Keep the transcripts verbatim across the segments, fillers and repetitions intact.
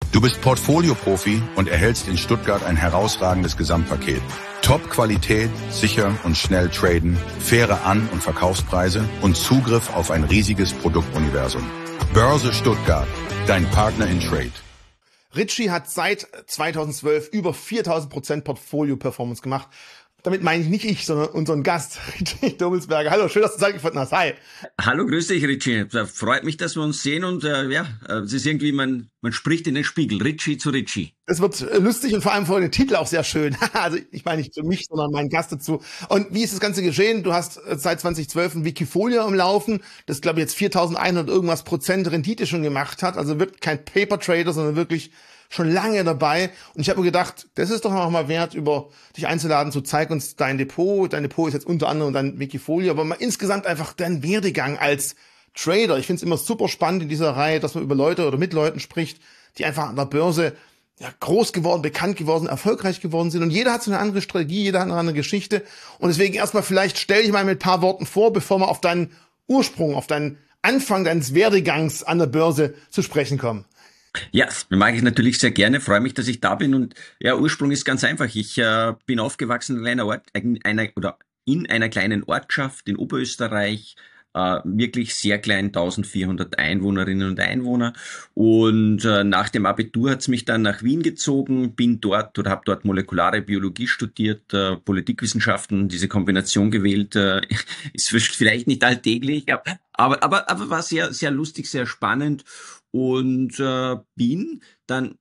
Du bist Portfolio-Profi und erhältst in Stuttgart ein herausragendes Gesamtpaket. Top-Qualität, sicher und schnell traden, faire An- und Verkaufspreise und Zugriff auf ein riesiges Produktuniversum. Börse Stuttgart, dein Partner in Trade. Ritchie hat seit zweitausendzwölf über viertausend Prozent Portfolio-Performance gemacht. Damit meine ich nicht ich, sondern unseren Gast, Ritchie Dobbelsberger. Hallo, schön, dass du Zeit gefunden hast. Hi. Hallo, grüß dich, Ritchie. Freut mich, dass wir uns sehen und äh, ja, es ist irgendwie, man, man spricht in den Spiegel. Ritchie zu Ritchie. Es wird lustig und vor allem vor den Titel auch sehr schön. Also ich meine nicht für mich, sondern meinen Gast dazu. Und wie ist das Ganze geschehen? Du hast seit zweitausendzwölf ein Wikifolio am Laufen, das glaube ich jetzt viertausendeinhundert irgendwas Prozent Rendite schon gemacht hat. Also wird kein Paper Trader, sondern wirklich schon lange dabei. Und ich habe mir gedacht, das ist doch noch mal wert, über dich einzuladen, zu zeig uns dein Depot. Dein Depot ist jetzt unter anderem dein Wikifolio, aber mal insgesamt einfach dein Werdegang als Trader. Ich finde es immer super spannend in dieser Reihe, dass man über Leute oder mit Leuten spricht, die einfach an der Börse ja, groß geworden, bekannt geworden, erfolgreich geworden sind. Und jeder hat so eine andere Strategie, jeder hat eine andere Geschichte. Und deswegen erstmal vielleicht stell dich mal mit ein paar Worten vor, bevor wir auf deinen Ursprung, auf deinen Anfang deines Werdegangs an der Börse zu sprechen kommen. Ja, mag ich natürlich sehr gerne. Freue mich, dass ich da bin. Und ja, Ursprung ist ganz einfach. Ich äh, bin aufgewachsen in einer Ort, in einer oder in einer kleinen Ortschaft in Oberösterreich. Äh, wirklich sehr klein, eintausendvierhundert Einwohnerinnen und Einwohner. Und äh, nach dem Abitur hat's mich dann nach Wien gezogen, bin dort oder habe dort molekulare Biologie studiert, äh, Politikwissenschaften, diese Kombination gewählt, äh, ist vielleicht nicht alltäglich, aber aber aber war sehr sehr lustig, sehr spannend und äh, bin dann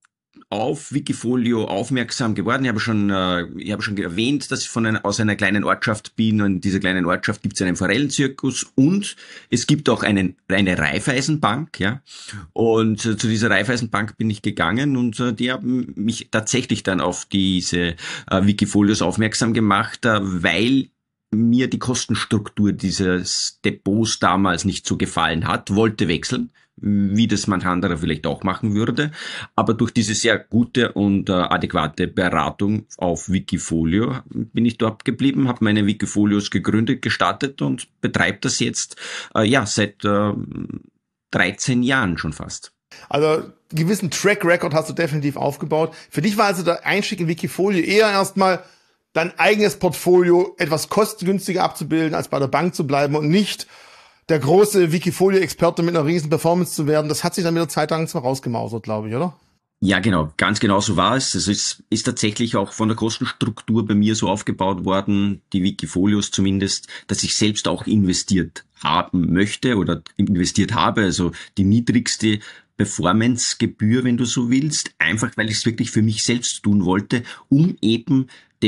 auf Wikifolio aufmerksam geworden. Ich habe schon, äh, ich habe schon erwähnt, dass ich von einer, aus einer kleinen Ortschaft bin. Und in dieser kleinen Ortschaft gibt es einen Forellenzirkus und es gibt auch einen, eine Raiffeisenbank, ja. Und äh, zu dieser Raiffeisenbank bin ich gegangen und äh, die haben mich tatsächlich dann auf diese äh, Wikifolios aufmerksam gemacht, äh, weil mir die Kostenstruktur dieses Depots damals nicht so gefallen hat, wollte wechseln, wie das manch anderer vielleicht auch machen würde. Aber durch diese sehr gute und äh, adäquate Beratung auf Wikifolio bin ich dort geblieben, habe meine Wikifolios gegründet, gestartet und betreibe das jetzt äh, ja seit äh, dreizehn Jahren schon fast. Also gewissen Track Record hast du definitiv aufgebaut. Für dich war also der Einstieg in Wikifolio eher erstmal dein eigenes Portfolio etwas kostengünstiger abzubilden, als bei der Bank zu bleiben und nicht der große Wikifolio-Experte mit einer riesen Performance zu werden. Das hat sich dann mit der Zeit lang zwar rausgemausert, glaube ich, oder? Ja, genau. Ganz genau so war es. Es ist, ist tatsächlich auch von der Kostenstruktur bei mir so aufgebaut worden, die Wikifolios zumindest, dass ich selbst auch investiert haben möchte oder investiert habe. Also die niedrigste Performance-Gebühr, wenn du so willst, einfach weil ich es wirklich für mich selbst tun wollte, um eben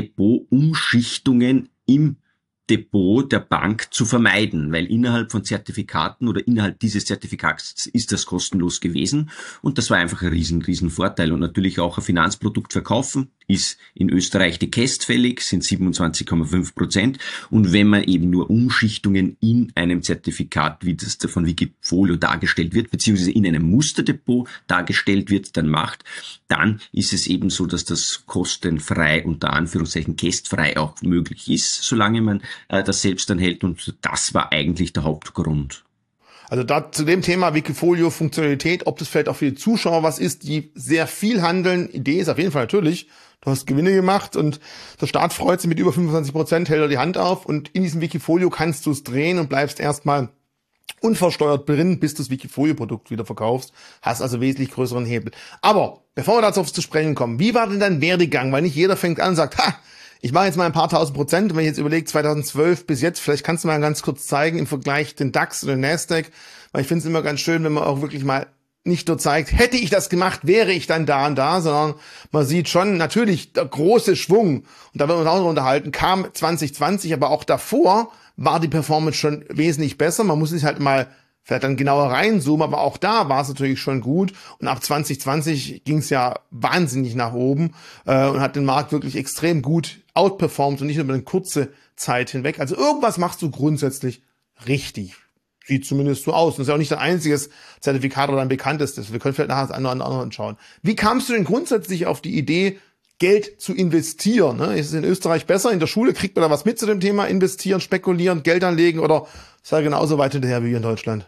Depotumschichtungen im Depot der Bank zu vermeiden, weil innerhalb von Zertifikaten oder innerhalb dieses Zertifikats ist das kostenlos gewesen und das war einfach ein riesen, riesen Vorteil. Und natürlich auch ein Finanzprodukt verkaufen ist in Österreich die Käst fällig, sind siebenundzwanzig Komma fünf Prozent und wenn man eben nur Umschichtungen in einem Zertifikat, wie das von Wikifolio dargestellt wird, beziehungsweise in einem Musterdepot dargestellt wird, dann macht, dann ist es eben so, dass das kostenfrei, unter Anführungszeichen kästfrei auch möglich ist, solange man äh, das selbst dann hält und das war eigentlich der Hauptgrund. Also da zu dem Thema Wikifolio Funktionalität, ob das vielleicht auch für die Zuschauer was ist, die sehr viel handeln. Idee ist auf jeden Fall natürlich, du hast Gewinne gemacht und der Staat freut sich mit über fünfundzwanzig Prozent, hält er die Hand auf und in diesem Wikifolio kannst du es drehen und bleibst erstmal unversteuert drin, bis du das Wikifolio-Produkt wieder verkaufst, hast also wesentlich größeren Hebel. Aber bevor wir dazu zu sprechen kommen, wie war denn dein Werdegang? Weil nicht jeder fängt an und sagt, ha, ich mache jetzt mal ein paar tausend Prozent. Und wenn ich jetzt überlege, zweitausendzwölf bis jetzt, vielleicht kannst du mal ganz kurz zeigen im Vergleich den DAX oder den Nasdaq, weil ich finde es immer ganz schön, wenn man auch wirklich mal nicht nur zeigt, hätte ich das gemacht, wäre ich dann da und da, sondern man sieht schon natürlich der große Schwung, und da werden wir uns auch noch unterhalten, kam zwanzig zwanzig, aber auch davor war die Performance schon wesentlich besser. Man muss sich halt mal vielleicht dann genauer reinzoomen, aber auch da war es natürlich schon gut. Und ab zwanzig zwanzig ging es ja wahnsinnig nach oben äh, und hat den Markt wirklich extrem gut outperformt und nicht nur über eine kurze Zeit hinweg. Also irgendwas machst du grundsätzlich richtig. Sieht zumindest so aus. Und das ist ja auch nicht dein einziges Zertifikat oder ein bekanntestes. Wir können vielleicht nachher das eine oder andere anschauen. Wie kamst du denn grundsätzlich auf die Idee, Geld zu investieren? Ne? Ist es in Österreich besser? In der Schule kriegt man da was mit zu dem Thema investieren, spekulieren, Geld anlegen oder ist er genauso weit hinterher wie in Deutschland?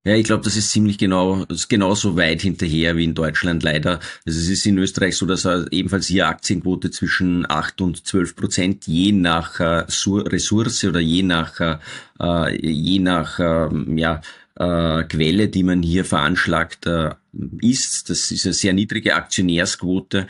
Ja, ich glaube, das ist ziemlich genau, das ist genauso weit hinterher wie in Deutschland leider. Also es ist in Österreich so, dass ebenfalls hier Aktienquote zwischen acht und zwölf Prozent je nach äh, Ressource oder je nach äh, je nach äh, ja äh, Quelle, die man hier veranschlagt, äh, ist. Das ist eine sehr niedrige Aktionärsquote.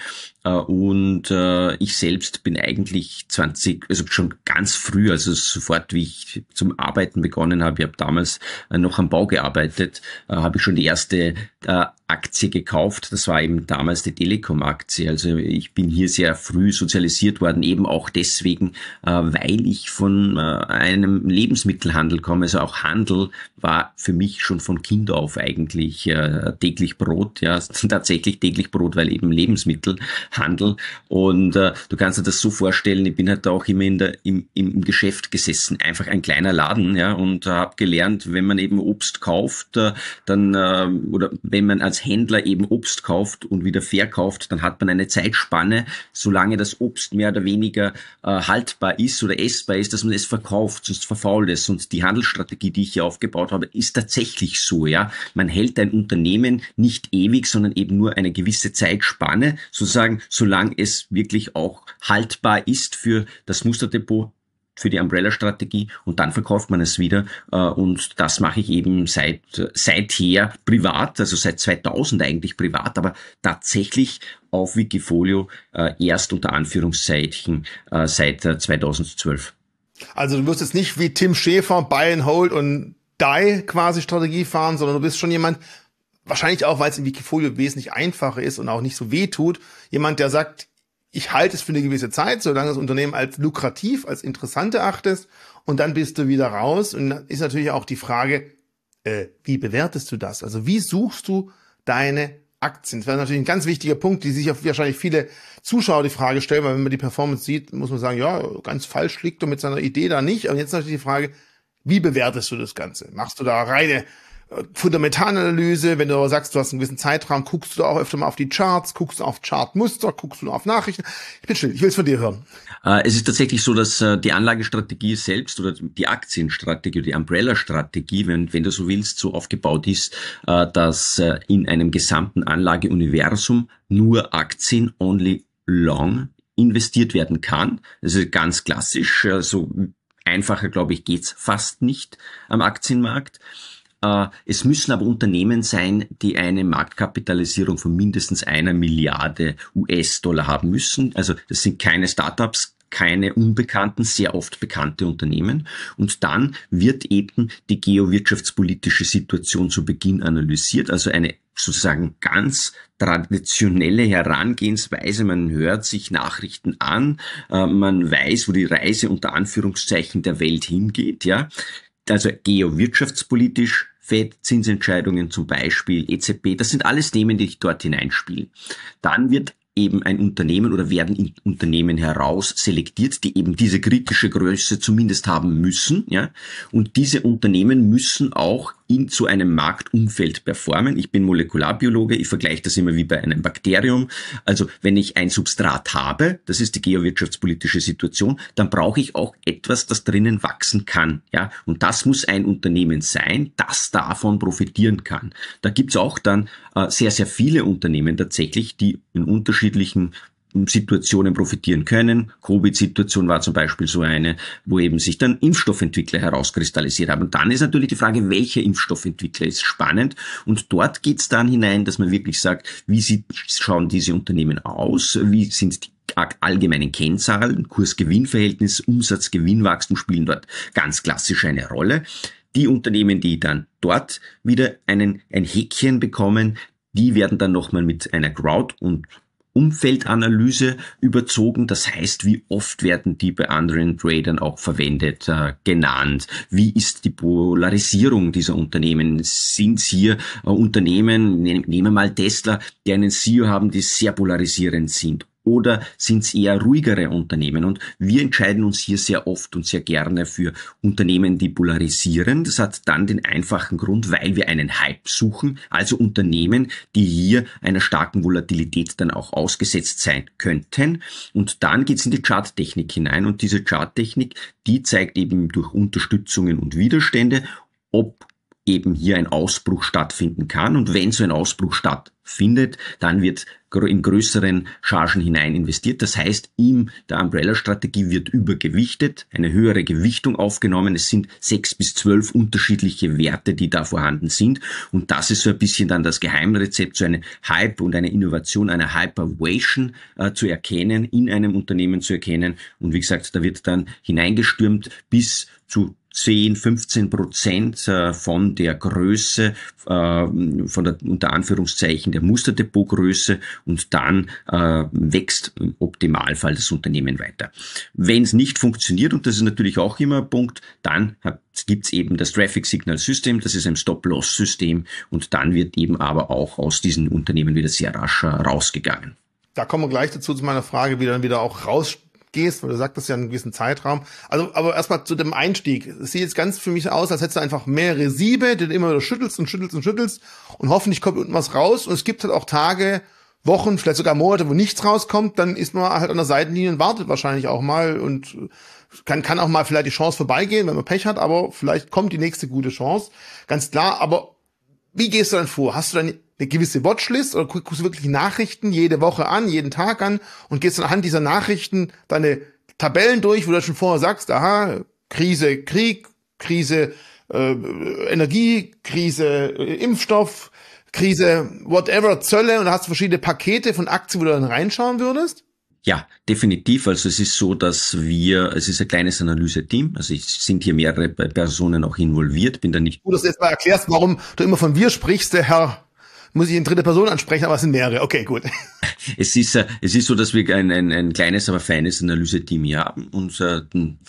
Und äh, ich selbst bin eigentlich zwanzig, also schon ganz früh, also sofort, wie ich zum Arbeiten begonnen habe, ich habe damals äh, noch am Bau gearbeitet, äh, habe ich schon die erste äh, Aktie gekauft. Das war eben damals die Telekom-Aktie. Also ich bin hier sehr früh sozialisiert worden, eben auch deswegen, äh, weil ich von äh, einem Lebensmittelhandel komme. Also auch Handel war für mich schon von Kind auf eigentlich äh, täglich Brot, ja, tatsächlich täglich Brot, weil eben Lebensmittel Handel. Und äh, du kannst dir das so vorstellen, ich bin halt da auch immer in der, im, im Geschäft gesessen, einfach ein kleiner Laden, ja, und äh, habe gelernt, wenn man eben Obst kauft, äh, dann äh, oder wenn man als Händler eben Obst kauft und wieder verkauft, dann hat man eine Zeitspanne, solange das Obst mehr oder weniger äh, haltbar ist oder essbar ist, dass man es verkauft, sonst verfault es. Und die Handelsstrategie, die ich hier aufgebaut habe, ist tatsächlich so, ja. Man hält ein Unternehmen nicht ewig, sondern eben nur eine gewisse Zeitspanne, sozusagen, solange es wirklich auch haltbar ist für das Musterdepot, für die Umbrella-Strategie, und dann verkauft man es wieder. Und das mache ich eben seit seither privat, also seit zweitausend eigentlich privat, aber tatsächlich auf Wikifolio erst unter Anführungszeichen seit zweitausendzwölf. Also du wirst jetzt nicht wie Tim Schäfer Buy and Hold und Die quasi Strategie fahren, sondern du bist schon jemand, wahrscheinlich auch, weil es im Wikifolio wesentlich einfacher ist und auch nicht so weh tut. Jemand, der sagt, ich halte es für eine gewisse Zeit, solange das Unternehmen als lukrativ, als interessant erachtest, und dann bist du wieder raus. Und dann ist natürlich auch die Frage, äh, wie bewertest du das? Also wie suchst du deine Aktien? Das wäre natürlich ein ganz wichtiger Punkt, die sich auch wahrscheinlich viele Zuschauer die Frage stellen, weil wenn man die Performance sieht, muss man sagen, ja, ganz falsch liegt du mit seiner Idee da nicht. Aber jetzt natürlich die Frage, wie bewertest du das Ganze? Machst du da reine Fundamentalanalyse, wenn du sagst, du hast einen gewissen Zeitraum, guckst du auch öfter mal auf die Charts, guckst du auf Chartmuster, guckst du auf Nachrichten. Ich bin still, ich will es von dir hören. Es ist tatsächlich so, dass die Anlagestrategie selbst oder die Aktienstrategie oder die Umbrella-Strategie, wenn, wenn du so willst, so aufgebaut ist, dass in einem gesamten Anlageuniversum nur Aktien only long investiert werden kann. Das ist ganz klassisch, so einfacher, glaube ich, geht's fast nicht am Aktienmarkt. Es müssen aber Unternehmen sein, die eine Marktkapitalisierung von mindestens einer Milliarde U S-Dollar haben müssen. Also das sind keine Startups, keine unbekannten, sehr oft bekannte Unternehmen. Und dann wird eben die geowirtschaftspolitische Situation zu Beginn analysiert, also eine sozusagen ganz traditionelle Herangehensweise. Man hört sich Nachrichten an, man weiß, wo die Reise unter Anführungszeichen der Welt hingeht, ja. Also geowirtschaftspolitisch, Fed, Zinsentscheidungen zum Beispiel, E Z B, das sind alles Themen, die dort hineinspielen. Dann wird eben ein Unternehmen oder werden Unternehmen heraus selektiert, die eben diese kritische Größe zumindest haben müssen, ja. Und diese Unternehmen müssen auch in zu einem Marktumfeld performen. Ich bin Molekularbiologe, ich vergleiche das immer wie bei einem Bakterium. Also wenn ich ein Substrat habe, das ist die geowirtschaftspolitische Situation, dann brauche ich auch etwas, das drinnen wachsen kann, ja. Und das muss ein Unternehmen sein, das davon profitieren kann. Da gibt's auch dann äh, sehr, sehr viele Unternehmen tatsächlich, die in unterschiedlichen Situationen profitieren können. Covid-Situation war zum Beispiel so eine, wo eben sich dann Impfstoffentwickler herauskristallisiert haben. Und dann ist natürlich die Frage, welcher Impfstoffentwickler ist spannend. Und dort geht's dann hinein, dass man wirklich sagt, wie sieht, schauen diese Unternehmen aus, wie sind die allgemeinen Kennzahlen, Kurs-Gewinn-Verhältnis, Umsatz-Gewinn-Wachstum spielen dort ganz klassisch eine Rolle. Die Unternehmen, die dann dort wieder einen, ein Häkchen bekommen, die werden dann nochmal mit einer Crowd- und Umfeldanalyse überzogen. Das heißt, wie oft werden die bei anderen Tradern auch verwendet, äh, genannt? Wie ist die Polarisierung dieser Unternehmen? Sind hier äh, Unternehmen, nehmen wir mal Tesla, die einen C E O haben, die sehr polarisierend sind? Oder sind es eher ruhigere Unternehmen? Und wir entscheiden uns hier sehr oft und sehr gerne für Unternehmen, die polarisieren. Das hat dann den einfachen Grund, weil wir einen Hype suchen, also Unternehmen, die hier einer starken Volatilität dann auch ausgesetzt sein könnten. Und dann geht's in die Charttechnik hinein. Und diese Charttechnik, die zeigt eben durch Unterstützungen und Widerstände, ob eben hier ein Ausbruch stattfinden kann. Und wenn so ein Ausbruch stattfindet, dann wird in größeren Chargen hinein investiert. Das heißt, in der Umbrella-Strategie wird übergewichtet, eine höhere Gewichtung aufgenommen. Es sind sechs bis zwölf unterschiedliche Werte, die da vorhanden sind. Und das ist so ein bisschen dann das Geheimrezept, so eine Hype und eine Innovation, eine Hypervation äh, zu erkennen, in einem Unternehmen zu erkennen. Und wie gesagt, da wird dann hineingestürmt bis zu zehn, fünfzehn Prozent von der Größe, von der unter Anführungszeichen der Musterdepotgröße, und dann äh, wächst im Optimalfall das Unternehmen weiter. Wenn es nicht funktioniert, und das ist natürlich auch immer ein Punkt, dann gibt es eben das Traffic Signal System, das ist ein Stop-Loss-System, und dann wird eben aber auch aus diesen Unternehmen wieder sehr rasch rausgegangen. Da kommen wir gleich dazu zu meiner Frage, wie dann wieder auch raus gehst, weil du sagtest ja einen gewissen Zeitraum. Also, aber erstmal zu dem Einstieg. Es sieht jetzt ganz für mich aus, als hättest du einfach mehrere Siebe, die du immer wieder schüttelst und schüttelst und schüttelst, und hoffentlich kommt unten was raus. Und es gibt halt auch Tage, Wochen, vielleicht sogar Monate, wo nichts rauskommt. Dann ist man halt an der Seitenlinie und wartet wahrscheinlich auch mal und kann, kann auch mal vielleicht die Chance vorbeigehen, wenn man Pech hat, aber vielleicht kommt die nächste gute Chance. Ganz klar, aber wie gehst du dann vor? Hast du dann eine gewisse Watchlist oder guckst du wirklich Nachrichten jede Woche an, jeden Tag an und gehst dann anhand dieser Nachrichten deine Tabellen durch, wo du schon vorher sagst, aha, Krise, Krieg, Krise, äh, Energie, Krise, äh, Impfstoff, Krise, whatever, Zölle, und da hast du verschiedene Pakete von Aktien, wo du dann reinschauen würdest? Ja, definitiv. Also es ist so, dass wir, es ist ein kleines Analyse-Team, also es sind hier mehrere Personen auch involviert, bin da nicht... Du, dass du jetzt mal erklärst, warum du immer von wir sprichst, der Herr, muss ich in dritte Person ansprechen, aber es sind mehrere. Okay, gut. Es ist, äh, es ist so, dass wir ein, ein, ein kleines, aber feines Analyse-Team hier haben. Und äh,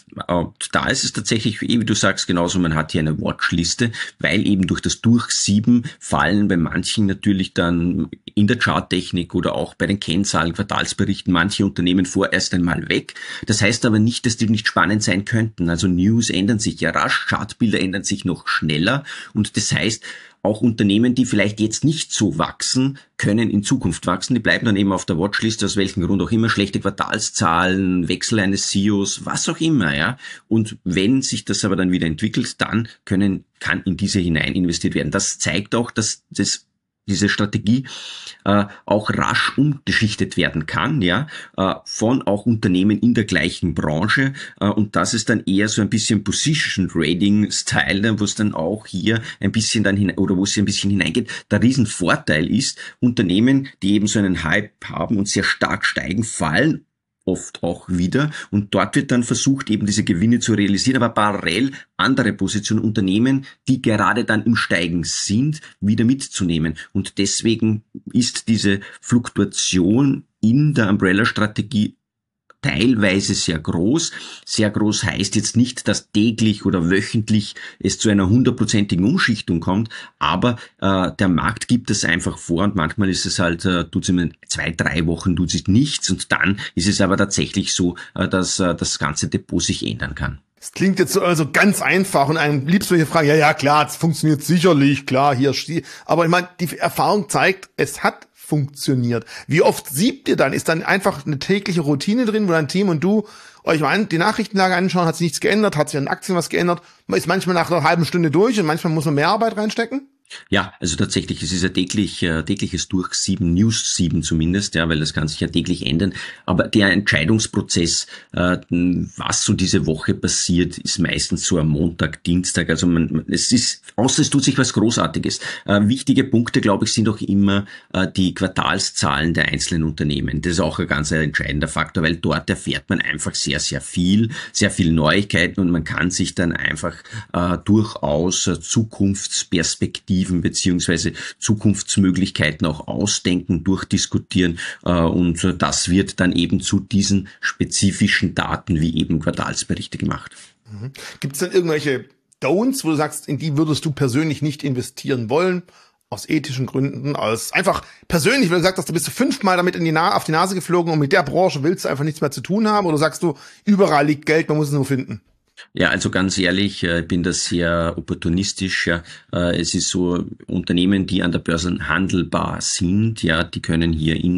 da ist es tatsächlich, wie du sagst, genauso, man hat hier eine Watchliste, weil eben durch das Durchsieben fallen bei manchen natürlich dann in der Charttechnik oder auch bei den Kennzahlen, Quartalsberichten manche Unternehmen vorerst einmal weg. Das heißt aber nicht, dass die nicht spannend sein könnten. Also News ändern sich ja rasch, Chartbilder ändern sich noch schneller, und das heißt, auch Unternehmen, die vielleicht jetzt nicht so wachsen, können in Zukunft wachsen. Die bleiben dann eben auf der Watchlist, aus welchem Grund auch immer, schlechte Quartalszahlen, Wechsel eines C E Os, was auch immer, ja. Und wenn sich das aber dann wieder entwickelt, dann können, kann in diese hinein investiert werden. Das zeigt auch, dass das diese Strategie äh, auch rasch umgeschichtet werden kann, ja, äh, von auch Unternehmen in der gleichen Branche, äh, und das ist dann eher so ein bisschen Position Trading Style, wo es dann auch hier ein bisschen dann hinein, oder wo es hier ein bisschen hineingeht. Der Riesenvorteil ist, Unternehmen, die eben so einen Hype haben und sehr stark steigen, fallen oft auch wieder, und dort wird dann versucht, eben diese Gewinne zu realisieren, aber parallel andere Positionen, Unternehmen, die gerade dann im Steigen sind, wieder mitzunehmen. Und deswegen ist diese Fluktuation in der Umbrella-Strategie teilweise sehr groß. Sehr groß heißt jetzt nicht, dass täglich oder wöchentlich es zu einer hundertprozentigen Umschichtung kommt, aber äh, der Markt gibt es einfach vor, und manchmal ist es halt, äh, tut es in zwei, drei Wochen tut sich nichts, und dann ist es aber tatsächlich so, äh, dass äh, das ganze Depot sich ändern kann. Das klingt jetzt so also ganz einfach, und einem liebst du hier fragen, ja, ja, klar, es funktioniert sicherlich, klar, hier, aber ich meine, die Erfahrung zeigt, es hat funktioniert. Wie oft siebt ihr dann? Ist dann einfach eine tägliche Routine drin, wo dein Team und du euch mal die Nachrichtenlage anschauen, hat sich nichts geändert, hat sich an Aktien was geändert, man ist manchmal nach einer halben Stunde durch und manchmal muss man mehr Arbeit reinstecken? Ja, also tatsächlich, es ist ja täglich, äh, tägliches Durchsieben, News sieben zumindest, ja, weil das kann sich ja täglich ändern. Aber der Entscheidungsprozess, äh, was so diese Woche passiert, ist meistens so am Montag, Dienstag. Also man, es ist, außer es tut sich was Großartiges. Äh, wichtige Punkte, glaube ich, sind auch immer äh, die Quartalszahlen der einzelnen Unternehmen. Das ist auch ein ganz entscheidender Faktor, weil dort erfährt man einfach sehr, sehr viel, sehr viel Neuigkeiten, und man kann sich dann einfach äh, durchaus äh, Zukunftsperspektiven beziehungsweise Zukunftsmöglichkeiten auch ausdenken, durchdiskutieren, äh, und das wird dann eben zu diesen spezifischen Daten wie eben Quartalsberichte gemacht. Mhm. Gibt es denn irgendwelche Don'ts, wo du sagst, in die würdest du persönlich nicht investieren wollen, aus ethischen Gründen, als einfach persönlich, wenn du sagst, du bist du fünfmal damit in die Na- auf die Nase geflogen und mit der Branche willst du einfach nichts mehr zu tun haben, oder sagst du, überall liegt Geld, man muss es nur finden? Ja, also ganz ehrlich, ich bin da sehr opportunistisch. Ja. Es ist so, Unternehmen, die an der Börse handelbar sind, ja, die können hier in der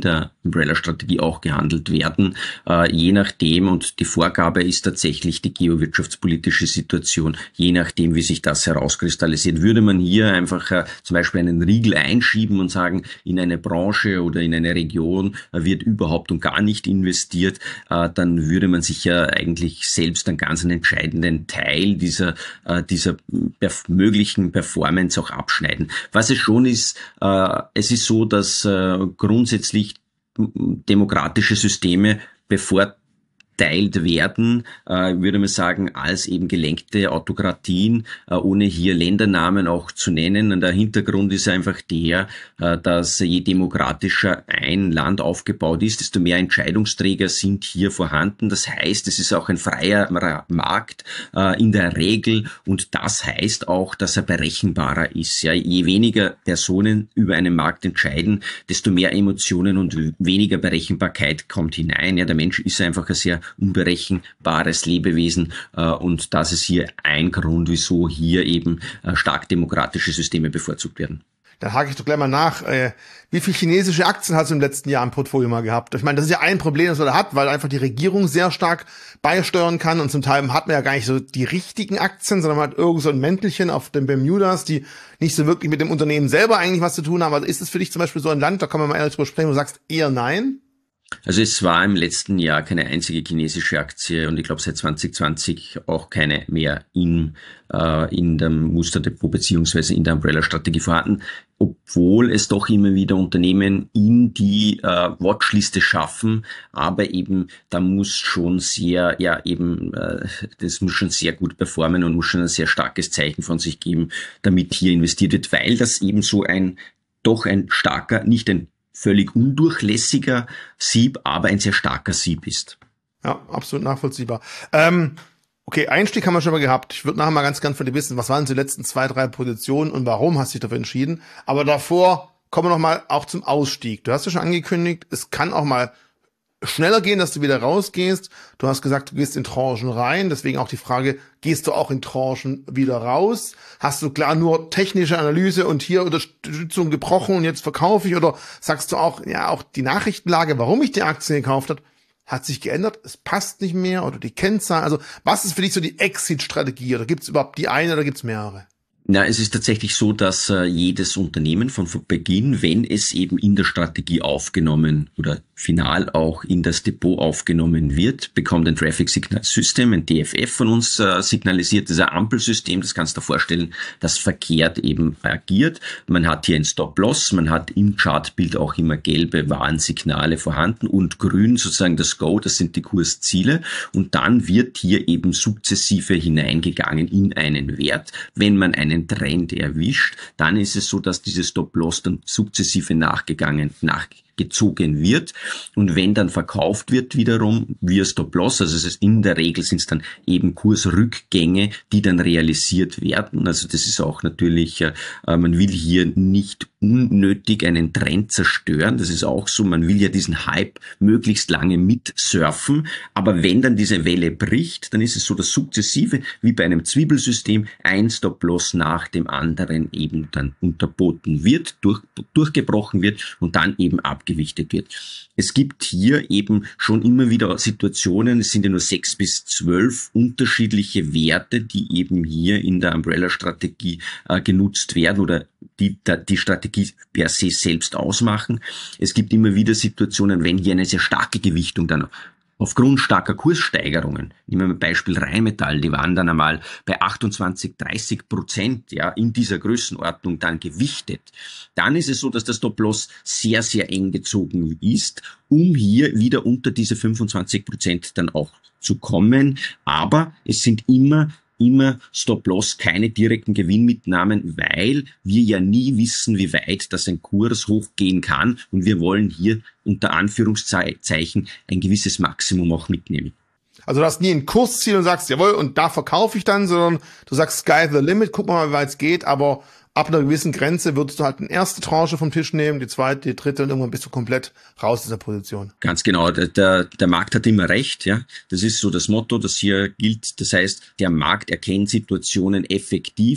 Umbrella-Strategie auch gehandelt werden, äh, je nachdem, und die Vorgabe ist tatsächlich die geowirtschaftspolitische Situation, je nachdem, wie sich das herauskristallisiert. Würde man hier einfach äh, zum Beispiel einen Riegel einschieben und sagen, in eine Branche oder in eine Region äh, wird überhaupt und gar nicht investiert, äh, dann würde man sich ja eigentlich selbst einen ganz entscheidenden Teil dieser, äh, dieser perf- möglichen Performance auch abschneiden. Was es schon ist, äh, es ist so, dass äh, grundsätzlich demokratische Systeme bevorzugt teilt werden, äh, würde man sagen, als eben gelenkte Autokratien, äh, ohne hier Ländernamen auch zu nennen. Und der Hintergrund ist einfach der, äh, dass je demokratischer ein Land aufgebaut ist, desto mehr Entscheidungsträger sind hier vorhanden. Das heißt, es ist auch ein freier Markt äh, in der Regel, und das heißt auch, dass er berechenbarer ist. Ja, je weniger Personen über einen Markt entscheiden, desto mehr Emotionen und weniger Berechenbarkeit kommt hinein. Ja, der Mensch ist einfach ein sehr unberechenbares Lebewesen, äh, und das ist hier ein Grund, wieso hier eben äh, stark demokratische Systeme bevorzugt werden. Dann hake ich doch gleich mal nach. Äh, wie viel chinesische Aktien hast du im letzten Jahr im Portfolio mal gehabt? Ich meine, das ist ja ein Problem, das man da hat, weil einfach die Regierung sehr stark beisteuern kann, und zum Teil hat man ja gar nicht so die richtigen Aktien, sondern man hat irgend so ein Mäntelchen auf den Bermudas, die nicht so wirklich mit dem Unternehmen selber eigentlich was zu tun haben. Also ist es für dich zum Beispiel so ein Land, da kann man mal ehrlich drüber sprechen, wo du sagst eher nein? Also es war im letzten Jahr keine einzige chinesische Aktie, und ich glaube seit zwanzig zwanzig auch keine mehr in, äh, in dem Musterdepot beziehungsweise in der Umbrella-Strategie vorhanden, obwohl es doch immer wieder Unternehmen in die äh, Watchliste schaffen, aber eben da muss schon sehr, ja eben, äh, das muss schon sehr gut performen und muss schon ein sehr starkes Zeichen von sich geben, damit hier investiert wird, weil das eben so ein, doch ein starker, nicht ein völlig undurchlässiger Sieb, aber ein sehr starker Sieb ist. Ja, absolut nachvollziehbar. Ähm, okay, Einstieg haben wir schon mal gehabt. Ich würde nachher mal ganz gern von dir wissen, was waren die letzten zwei, drei Positionen und warum hast du dich dafür entschieden? Aber davor kommen wir noch mal auch zum Ausstieg. Du hast ja schon angekündigt, es kann auch mal schneller gehen, dass du wieder rausgehst. Du hast gesagt, du gehst in Tranchen rein. Deswegen auch die Frage, gehst du auch in Tranchen wieder raus? Hast du klar nur technische Analyse und hier Unterstützung gebrochen und jetzt verkaufe ich? Oder sagst du auch, ja, auch die Nachrichtenlage, warum ich die Aktien gekauft habe, hat sich geändert? Es passt nicht mehr, oder die Kennzahl? Also was ist für dich so die Exit-Strategie? Oder gibt es überhaupt die eine oder gibt es mehrere? Na, es ist tatsächlich so, dass äh, jedes Unternehmen von Beginn, wenn es eben in der Strategie aufgenommen oder final auch in das Depot aufgenommen wird, bekommt ein Traffic Signal System, ein D F F von uns äh, signalisiert, das ist ein Ampelsystem, das kannst du dir vorstellen, das verkehrt eben agiert. Man hat hier ein Stop-Loss, man hat im Chartbild auch immer gelbe Warnsignale vorhanden und grün sozusagen das Go, das sind die Kursziele, und dann wird hier eben sukzessive hineingegangen in einen Wert. Wenn man einen Trend erwischt, dann ist es so, dass dieses Stop-Loss dann sukzessive nachgegangen, nachgezogen wird, und wenn dann verkauft wird wiederum via Stop-Loss, also es ist in der Regel sind es dann eben Kursrückgänge, die dann realisiert werden. Also das ist auch natürlich, äh, man will hier nicht unnötig einen Trend zerstören, das ist auch so, man will ja diesen Hype möglichst lange mitsurfen, aber wenn dann diese Welle bricht, dann ist es so, dass sukzessive, wie bei einem Zwiebelsystem, ein Stop-Loss nach dem anderen eben dann unterboten wird, durch, durchgebrochen wird und dann eben abgewichtet wird. Es gibt hier eben schon immer wieder Situationen, es sind ja nur sechs bis zwölf unterschiedliche Werte, die eben hier in der Umbrella-Strategie äh, genutzt werden oder die die Strategie per se selbst ausmachen. Es gibt immer wieder Situationen, wenn hier eine sehr starke Gewichtung dann aufgrund starker Kurssteigerungen, nehmen wir mal Beispiel Rheinmetall, die waren dann einmal bei achtundzwanzig, dreißig Prozent, ja, in dieser Größenordnung dann gewichtet. Dann ist es so, dass das Stop-Loss sehr, sehr eng gezogen ist, um hier wieder unter diese fünfundzwanzig Prozent dann auch zu kommen. Aber es sind immer immer Stop-Loss, keine direkten Gewinnmitnahmen, weil wir ja nie wissen, wie weit das ein Kurs hochgehen kann, und wir wollen hier unter Anführungszeichen ein gewisses Maximum auch mitnehmen. Also du hast nie ein Kursziel und sagst, jawohl, und da verkaufe ich dann, sondern du sagst, sky the limit, guck mal, wie weit es geht, aber ab einer gewissen Grenze würdest du halt eine erste Tranche vom Tisch nehmen, die zweite, die dritte, und irgendwann bist du komplett raus aus dieser Position. Ganz genau. Der, der, der Markt hat immer recht, ja. Das ist so das Motto, das hier gilt. Das heißt, der Markt erkennt Situationen effektiv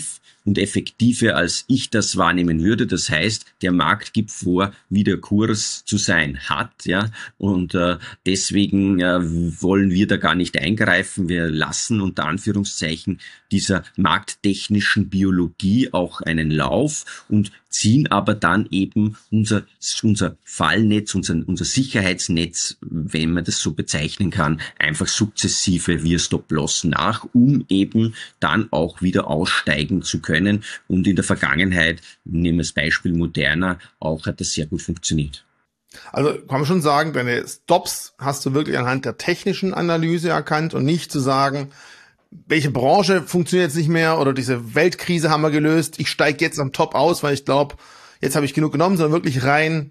und effektiver, als ich das wahrnehmen würde. Das heißt, der Markt gibt vor, wie der Kurs zu sein hat, ja, und äh, deswegen äh, wollen wir da gar nicht eingreifen. Wir lassen unter Anführungszeichen dieser markttechnischen Biologie auch einen Lauf und ziehen aber dann eben unser unser Fallnetz, unser unser Sicherheitsnetz, wenn man das so bezeichnen kann, einfach sukzessive via Stop-Loss nach, um eben dann auch wieder aussteigen zu können. Und in der Vergangenheit, nehmen wir das Beispiel Moderna, auch hat das sehr gut funktioniert. Also kann man schon sagen, deine Stops hast du wirklich anhand der technischen Analyse erkannt und nicht zu sagen, welche Branche funktioniert jetzt nicht mehr oder diese Weltkrise haben wir gelöst, ich steige jetzt am Top aus, weil ich glaube, jetzt habe ich genug genommen, sondern wirklich rein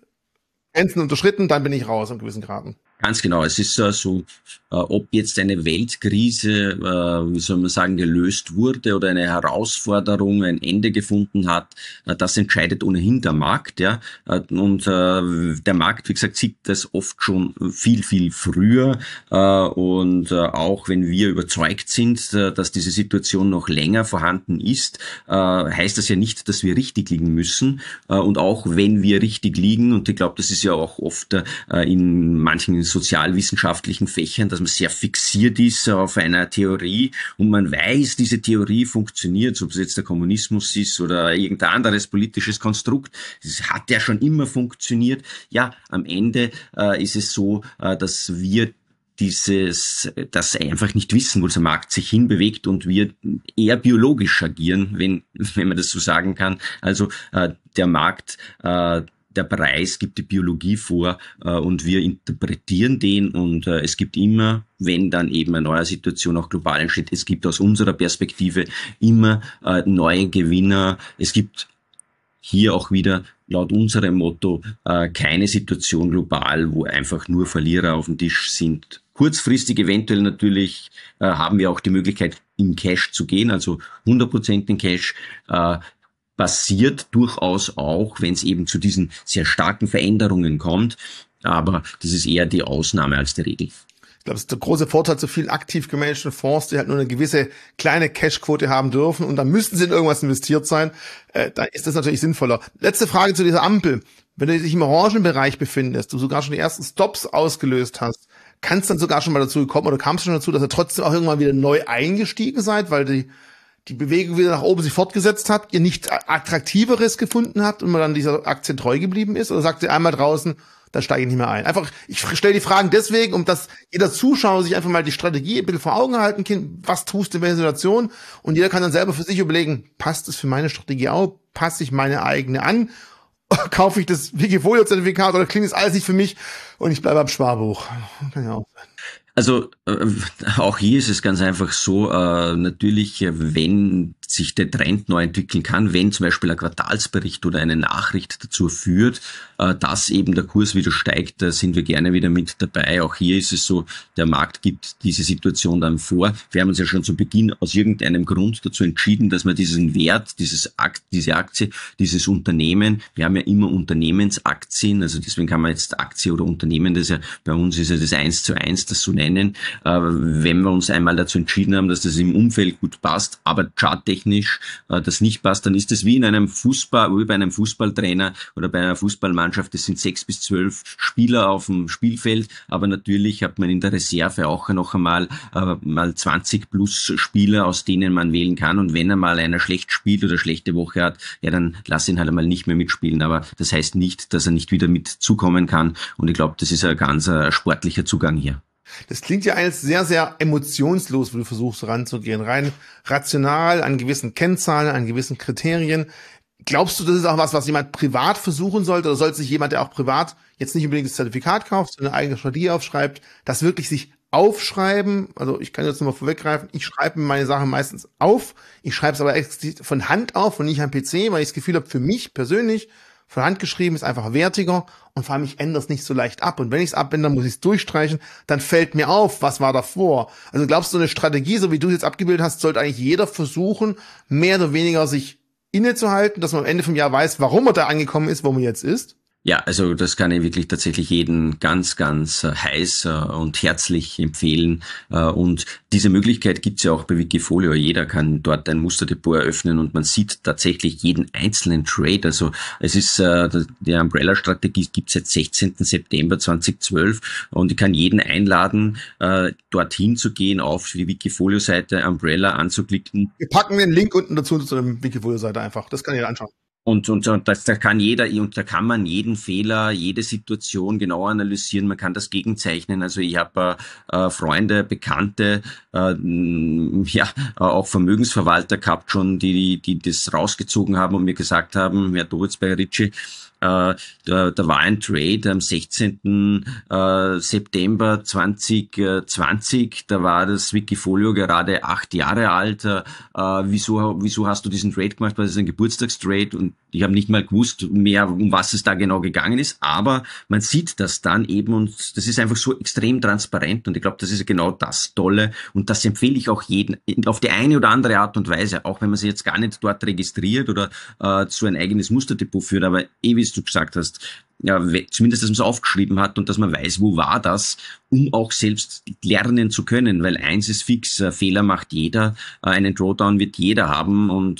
Grenzen unterschritten, dann bin ich raus in gewissen Graden. Ganz genau. Es ist äh, so, äh, ob jetzt eine Weltkrise, äh, wie soll man sagen, gelöst wurde oder eine Herausforderung ein Ende gefunden hat, äh, das entscheidet ohnehin der Markt, ja. Äh, und äh, der Markt, wie gesagt, sieht das oft schon viel, viel früher. Äh, und äh, auch wenn wir überzeugt sind, äh, dass diese Situation noch länger vorhanden ist, äh, heißt das ja nicht, dass wir richtig liegen müssen. Äh, und auch wenn wir richtig liegen, und ich glaube, das ist ja auch oft äh, in manchen sozialwissenschaftlichen Fächern, dass man sehr fixiert ist auf einer Theorie und man weiß, diese Theorie funktioniert, ob es jetzt der Kommunismus ist oder irgendein anderes politisches Konstrukt. Es hat ja schon immer funktioniert. Ja, am Ende äh, ist es so, äh, dass wir dieses, das einfach nicht wissen, wo der Markt sich hinbewegt und wir eher biologisch agieren, wenn, wenn man das so sagen kann. Also äh, der Markt, äh, der Preis gibt die Biologie vor äh, und wir interpretieren den und äh, es gibt immer, wenn dann eben eine neue Situation auch global entsteht, es gibt aus unserer Perspektive immer äh, neue Gewinner. Es gibt hier auch wieder laut unserem Motto äh, keine Situation global, wo einfach nur Verlierer auf dem Tisch sind. Kurzfristig eventuell natürlich äh, haben wir auch die Möglichkeit, in Cash zu gehen, also hundert Prozent in Cash. Äh, passiert durchaus auch, wenn es eben zu diesen sehr starken Veränderungen kommt. Aber das ist eher die Ausnahme als die Regel. Ich glaube, das ist der große Vorteil zu vielen aktiv gemanagten Fonds, die halt nur eine gewisse kleine Cashquote haben dürfen und dann müssten sie in irgendwas investiert sein. Äh, da ist das natürlich sinnvoller. Letzte Frage zu dieser Ampel. Wenn du dich im Orangenbereich befindest, du sogar schon die ersten Stops ausgelöst hast, kann es dann sogar schon mal dazu gekommen oder kam es schon dazu, dass ihr trotzdem auch irgendwann wieder neu eingestiegen seid, weil die die Bewegung wieder nach oben sich fortgesetzt hat, ihr nichts Attraktiveres gefunden habt und man dann dieser Aktie treu geblieben ist? Oder sagt ihr einmal draußen, da steige ich nicht mehr ein? Einfach, ich stelle die Fragen deswegen, um dass jeder Zuschauer sich einfach mal die Strategie ein bisschen vor Augen halten kann, was tust du in welcher Situation? Und jeder kann dann selber für sich überlegen, passt es für meine Strategie auch? Passe ich meine eigene an? Kaufe ich das Wikifolio-Zertifikat oder klingt das alles nicht für mich und ich bleibe am Sparbuch? Kann ja auch sein. Also äh, auch hier ist es ganz einfach so, äh, natürlich, wenn sich der Trend neu entwickeln kann, wenn zum Beispiel ein Quartalsbericht oder eine Nachricht dazu führt, äh, dass eben der Kurs wieder steigt, da sind wir gerne wieder mit dabei. Auch hier ist es so, der Markt gibt diese Situation dann vor. Wir haben uns ja schon zu Beginn aus irgendeinem Grund dazu entschieden, dass wir diesen Wert, dieses Akt, diese Aktie, dieses Unternehmen, wir haben ja immer Unternehmensaktien, also deswegen kann man jetzt Aktie oder Unternehmen, das ja bei uns ist ja das eins zu eins, das so nennen. Wenn wir uns einmal dazu entschieden haben, dass das im Umfeld gut passt, aber charttechnisch das nicht passt, dann ist das wie in einem Fußball, wie bei einem Fußballtrainer oder bei einer Fußballmannschaft. Das sind sechs bis zwölf Spieler auf dem Spielfeld, aber natürlich hat man in der Reserve auch noch einmal mal zwanzig plus Spieler, aus denen man wählen kann. Und wenn einmal einer schlecht spielt oder schlechte Woche hat, ja, dann lass ihn halt einmal nicht mehr mitspielen. Aber das heißt nicht, dass er nicht wieder mitzukommen kann. Und ich glaube, das ist ein ganz uh, sportlicher Zugang hier. Das klingt ja alles sehr, sehr emotionslos, wie du versuchst ranzugehen. Rein rational, an gewissen Kennzahlen, an gewissen Kriterien. Glaubst du, das ist auch was, was jemand privat versuchen sollte? Oder sollte sich jemand, der auch privat jetzt nicht unbedingt das Zertifikat kauft, sondern eine eigene Strategie aufschreibt, das wirklich sich aufschreiben? Also ich kann jetzt nochmal vorweggreifen, ich schreibe meine Sachen meistens auf. Ich schreibe es aber explizit von Hand auf und nicht am P C, weil ich das Gefühl habe, für mich persönlich, von Hand geschrieben ist einfach wertiger und vor allem ich ändere es nicht so leicht ab. Und wenn ich es abändere, muss ich es durchstreichen, dann fällt mir auf, was war davor. Also glaubst du, eine Strategie, so wie du es jetzt abgebildet hast, sollte eigentlich jeder versuchen, mehr oder weniger sich innezuhalten, dass man am Ende vom Jahr weiß, warum er da angekommen ist, wo man jetzt ist? Ja, also das kann ich wirklich tatsächlich jeden ganz, ganz äh, heiß äh, und herzlich empfehlen. Äh, und diese Möglichkeit gibt's ja auch bei Wikifolio. Jeder kann dort ein Musterdepot eröffnen und man sieht tatsächlich jeden einzelnen Trade. Also es ist, äh, die Umbrella-Strategie gibt's seit sechzehnten September zweitausendzwölf und ich kann jeden einladen, äh, dorthin zu gehen, auf die Wikifolio-Seite Umbrella anzuklicken. Wir packen den Link unten dazu zu der Wikifolio-Seite einfach. Das kann jeder anschauen. Und, und, und das, da kann jeder, und da kann man jeden Fehler, jede Situation genau analysieren. Man kann das gegenzeichnen. Also ich habe äh, Freunde, Bekannte, äh, ja, auch Vermögensverwalter gehabt schon, die, die das rausgezogen haben und mir gesagt haben, Herr Dovitz bei Ritchie, Äh, da, da war ein Trade am sechzehnten September zweitausendzwanzig, da war das Wikifolio gerade acht Jahre alt. Äh, wieso, wieso hast du diesen Trade gemacht? Weil das ist ein Geburtstagstrade und ich habe nicht mal gewusst mehr, um was es da genau gegangen ist, aber man sieht das dann eben und das ist einfach so extrem transparent und ich glaube, das ist genau das Tolle und das empfehle ich auch jedem auf die eine oder andere Art und Weise, auch wenn man sich jetzt gar nicht dort registriert oder äh, so ein eigenes Musterdepot führt, aber eh, wie du gesagt hast, ja, zumindest, dass man es aufgeschrieben hat und dass man weiß, wo war das, um auch selbst lernen zu können, weil eins ist fix, äh, Fehler macht jeder, äh, einen Drawdown wird jeder haben und äh,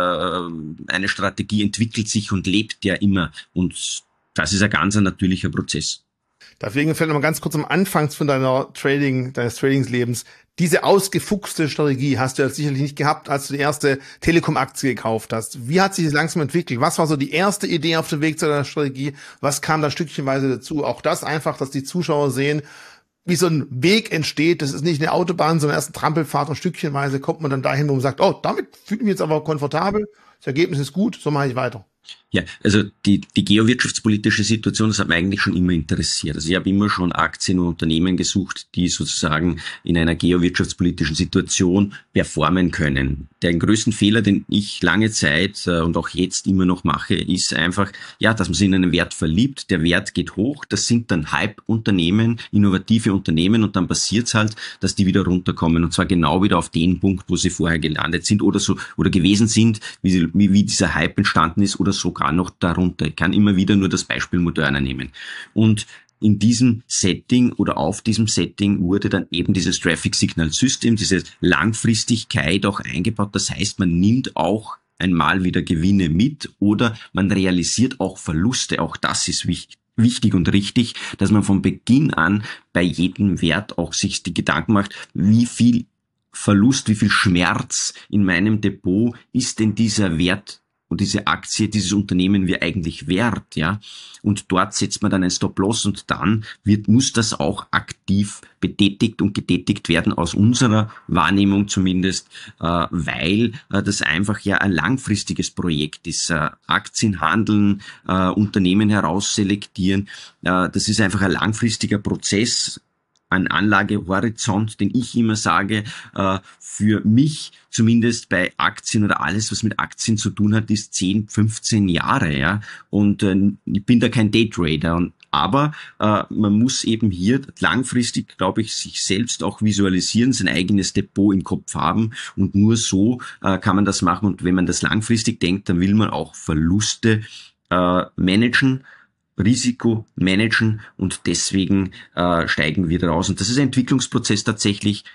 eine Strategie entwickelt sich und lebt ja immer und das ist ein ganz ein natürlicher Prozess. Deswegen fällt noch mal ganz kurz am Anfang von deiner Trading, deines Tradingslebens. Diese ausgefuchste Strategie hast du ja sicherlich nicht gehabt, als du die erste Telekom-Aktie gekauft hast. Wie hat sich das langsam entwickelt? Was war so die erste Idee auf dem Weg zu deiner Strategie? Was kam da stückchenweise dazu? Auch das einfach, dass die Zuschauer sehen, wie so ein Weg entsteht. Das ist nicht eine Autobahn, sondern erst ein Trampelpfad und stückchenweise kommt man dann dahin, wo man sagt, oh, damit fühle ich mich jetzt aber komfortabel. Das Ergebnis ist gut, so mache ich weiter. Ja, also die, die geowirtschaftspolitische Situation, das hat mich eigentlich schon immer interessiert. Also ich habe immer schon Aktien und Unternehmen gesucht, die sozusagen in einer geowirtschaftspolitischen Situation performen können. Der größten Fehler, den ich lange Zeit äh, und auch jetzt immer noch mache, ist einfach, ja, dass man sich in einen Wert verliebt. Der Wert geht hoch, das sind dann Hype-Unternehmen, innovative Unternehmen und dann passiert es halt, dass die wieder runterkommen und zwar genau wieder auf den Punkt, wo sie vorher gelandet sind oder so oder gewesen sind, wie, wie, wie dieser Hype entstanden ist oder sogar noch darunter. Ich kann immer wieder nur das Beispiel Moderna nehmen. Und in diesem Setting oder auf diesem Setting wurde dann eben dieses Traffic Signal System, diese Langfristigkeit auch eingebaut. Das heißt, man nimmt auch einmal wieder Gewinne mit oder man realisiert auch Verluste. Auch das ist wichtig. Wichtig und richtig, dass man von Beginn an bei jedem Wert auch sich die Gedanken macht, wie viel Verlust, wie viel Schmerz in meinem Depot ist denn dieser Wert und diese Aktie, dieses Unternehmen wir eigentlich wert, ja. Und dort setzt man dann ein Stop-Loss und dann wird, muss das auch aktiv betätigt und getätigt werden, aus unserer Wahrnehmung zumindest, äh, weil äh, das einfach ja ein langfristiges Projekt ist. Äh, Aktien handeln, äh, Unternehmen herausselektieren, äh, das ist einfach ein langfristiger Prozess, ein Anlagehorizont, den ich immer sage, äh, für mich zumindest bei Aktien oder alles, was mit Aktien zu tun hat, ist zehn, fünfzehn Jahre, ja. Und äh, ich bin da kein Daytrader. Und, aber äh, man muss eben hier langfristig, glaube ich, sich selbst auch visualisieren, sein eigenes Depot im Kopf haben. Und nur so äh, kann man das machen. Und wenn man das langfristig denkt, dann will man auch Verluste äh, managen, Risiko managen und deswegen äh, steigen wir daraus. Und das ist ein Entwicklungsprozess tatsächlich,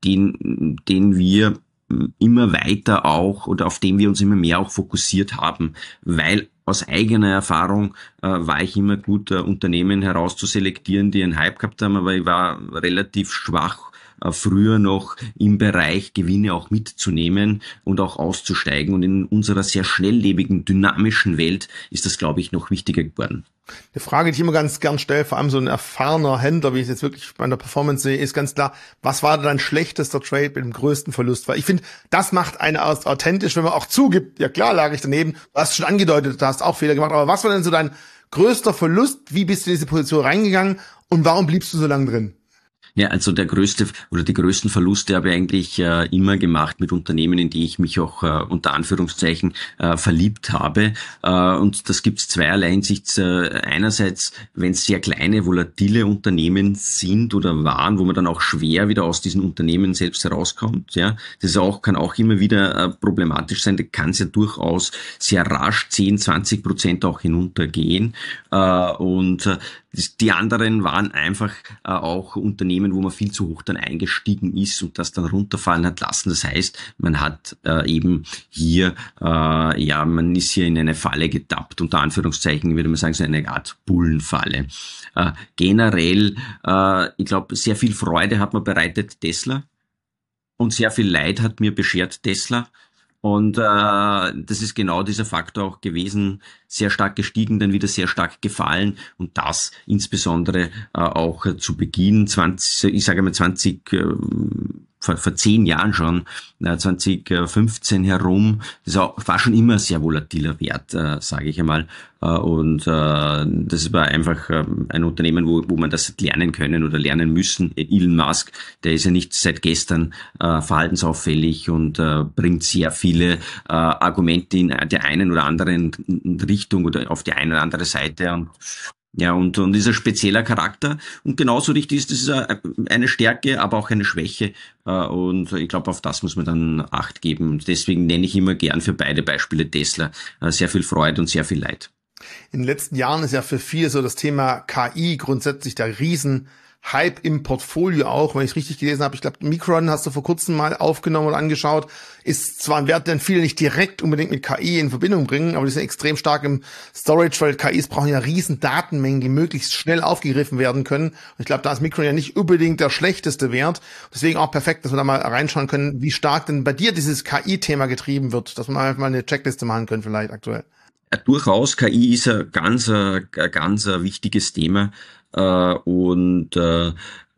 den, den wir immer weiter auch oder auf den wir uns immer mehr auch fokussiert haben, weil aus eigener Erfahrung äh, war ich immer gut, äh, Unternehmen herauszuselektieren, die einen Hype gehabt haben, aber ich war relativ schwach, äh, früher noch im Bereich Gewinne auch mitzunehmen und auch auszusteigen. Und in unserer sehr schnelllebigen, dynamischen Welt ist das, glaube ich, noch wichtiger geworden. Eine Frage, die ich immer ganz gern stelle, vor allem so ein erfahrener Händler, wie ich es jetzt wirklich bei der Performance sehe, ist ganz klar, was war dein schlechtester Trade mit dem größten Verlust? Weil ich finde, das macht einen authentisch, wenn man auch zugibt, ja klar lag ich daneben, du hast schon angedeutet, du hast auch Fehler gemacht, aber was war denn so dein größter Verlust? Wie bist du in diese Position reingegangen und warum bliebst du so lange drin? Ja, also der größte oder die größten Verluste habe ich eigentlich äh, immer gemacht mit Unternehmen, in die ich mich auch äh, unter Anführungszeichen äh, verliebt habe. Äh, und das gibt es zweierlei Hinsicht. Äh, einerseits, wenn es sehr kleine, volatile Unternehmen sind oder waren, wo man dann auch schwer wieder aus diesen Unternehmen selbst herauskommt. Ja, das ist auch, kann auch immer wieder äh, problematisch sein. Da kann es ja durchaus sehr rasch zehn, zwanzig Prozent auch hinuntergehen. Äh, und äh, die anderen waren einfach äh, auch Unternehmen, wo man viel zu hoch dann eingestiegen ist und das dann runterfallen hat lassen. Das heißt, man hat äh, eben hier, äh, ja, man ist hier in eine Falle getappt, unter Anführungszeichen würde man sagen, so eine Art Bullenfalle. Äh, generell, äh, ich glaube, sehr viel Freude hat mir bereitet Tesla und sehr viel Leid hat mir beschert Tesla. Und äh, das ist genau dieser Faktor auch gewesen, sehr stark gestiegen, dann wieder sehr stark gefallen und das insbesondere äh, auch äh, zu Beginn zwanzig, ich sage mal zwanzig, äh, vor, vor zehn Jahren schon, äh, zwanzig fünfzehn herum, das war schon immer ein sehr volatiler Wert, äh, sage ich einmal. Äh, und äh, das war einfach äh, ein Unternehmen, wo, wo man das hat lernen können oder lernen müssen. Elon Musk, der ist ja nicht seit gestern äh, verhaltensauffällig und äh, bringt sehr viele äh, Argumente in der einen oder anderen Richtung oder auf die eine oder andere Seite und ja, und, und ist ein spezieller Charakter. Und genauso richtig ist, das ist eine Stärke, aber auch eine Schwäche. Und ich glaube, auf das muss man dann Acht geben. Und deswegen nenne ich immer gern für beide Beispiele Tesla sehr viel Freude und sehr viel Leid. In den letzten Jahren ist ja für viele so das Thema K I grundsätzlich der Riesen Hype im Portfolio auch, wenn ich es richtig gelesen habe. Ich glaube, Micron hast du vor kurzem mal aufgenommen oder angeschaut. Ist zwar ein Wert, den viele nicht direkt unbedingt mit K I in Verbindung bringen, aber die sind extrem stark im Storage, weil K Is brauchen ja riesen Datenmengen, die möglichst schnell aufgegriffen werden können. Und ich glaube, da ist Micron ja nicht unbedingt der schlechteste Wert. Deswegen auch perfekt, dass wir da mal reinschauen können, wie stark denn bei dir dieses K I-Thema getrieben wird, dass wir einfach mal eine Checkliste machen können vielleicht aktuell. Ja, durchaus, K I ist ein ganz, ein ganz ein wichtiges Thema. Uh, und uh,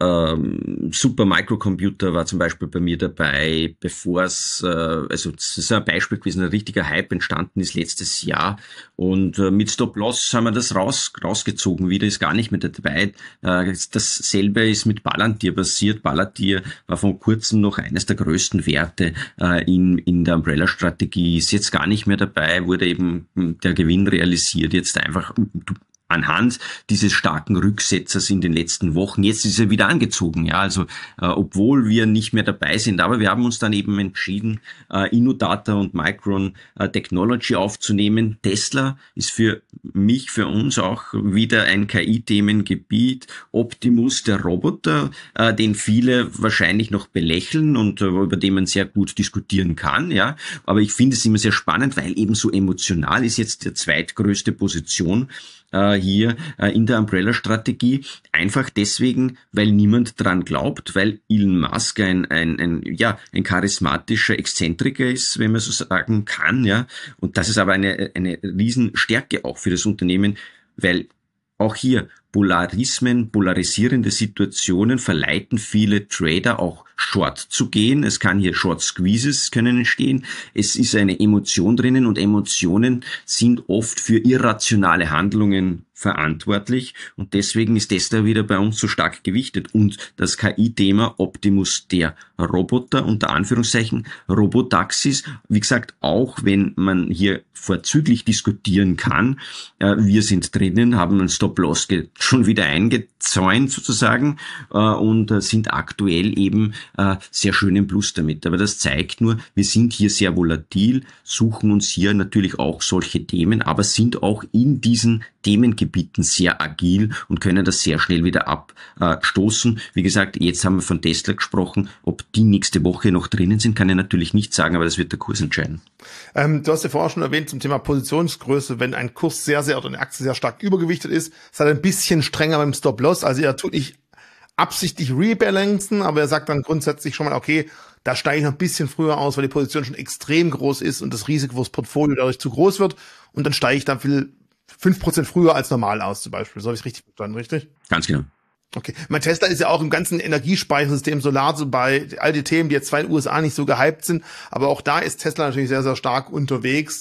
ähm, Super Microcomputer war zum Beispiel bei mir dabei, bevor es, äh, also das ist ein Beispiel gewesen, ein richtiger Hype entstanden ist letztes Jahr und äh, mit Stop-Loss haben wir das raus, rausgezogen wieder, ist gar nicht mehr dabei. Äh, dasselbe ist mit Palantir passiert. Palantir war vor kurzem noch eines der größten Werte äh, in, in der Umbrella-Strategie, ist jetzt gar nicht mehr dabei, wurde eben der Gewinn realisiert, jetzt einfach anhand dieses starken Rücksetzers in den letzten Wochen. Jetzt ist er wieder angezogen, ja, also äh, obwohl wir nicht mehr dabei sind, aber wir haben uns dann eben entschieden, äh, Innodata und Micron äh, Technology aufzunehmen. Tesla ist für mich, für uns auch wieder ein K I-Themengebiet. Optimus, der Roboter, äh, den viele wahrscheinlich noch belächeln und äh, über den man sehr gut diskutieren kann, ja, aber ich finde es immer sehr spannend, weil eben so emotional ist jetzt die zweitgrößte Position hier in der Umbrella-Strategie, einfach deswegen, weil niemand dran glaubt, weil Elon Musk ein, ein, ein, ja, ein charismatischer Exzentriker ist, wenn man so sagen kann, ja. Und das ist aber eine, eine Riesenstärke auch für das Unternehmen, weil auch hier Polarismen, polarisierende Situationen verleiten viele Trader auch short zu gehen. Es kann hier Short Squeezes können entstehen. Es ist eine Emotion drinnen und Emotionen sind oft für irrationale Handlungen verantwortlich und deswegen ist Tesla wieder bei uns so stark gewichtet und das K I-Thema Optimus, der Roboter, unter Anführungszeichen Robotaxis, wie gesagt, auch wenn man hier vorzüglich diskutieren kann, äh, wir sind drinnen, haben einen Stop-Loss schon wieder eingezäunt sozusagen äh, und äh, sind aktuell eben äh, sehr schön im Plus damit. Aber das zeigt nur, wir sind hier sehr volatil, suchen uns hier natürlich auch solche Themen, aber sind auch in diesen Themengebieten sehr agil und können das sehr schnell wieder abstoßen. Wie gesagt, jetzt haben wir von Tesla gesprochen. Ob die nächste Woche noch drinnen sind, kann ich natürlich nicht sagen, aber das wird der Kurs entscheiden. Ähm, du hast ja vorher schon erwähnt zum Thema Positionsgröße, wenn ein Kurs sehr, sehr oder eine Aktie sehr stark übergewichtet ist, ist er ein bisschen strenger beim Stop-Loss. Also er tut nicht absichtlich rebalancen, aber er sagt dann grundsätzlich schon mal, okay, da steige ich noch ein bisschen früher aus, weil die Position schon extrem groß ist und das Risiko fürs Portfolio dadurch zu groß wird und dann steige ich dann viel fünf Prozent früher als normal aus zum Beispiel. So habe ich es richtig verstanden, richtig? Ganz genau. Okay. Mein Tesla ist ja auch im ganzen Energiespeichersystem Solar, so bei all die Themen, die jetzt zwar in den U S A nicht so gehypt sind, aber auch da ist Tesla natürlich sehr, sehr stark unterwegs.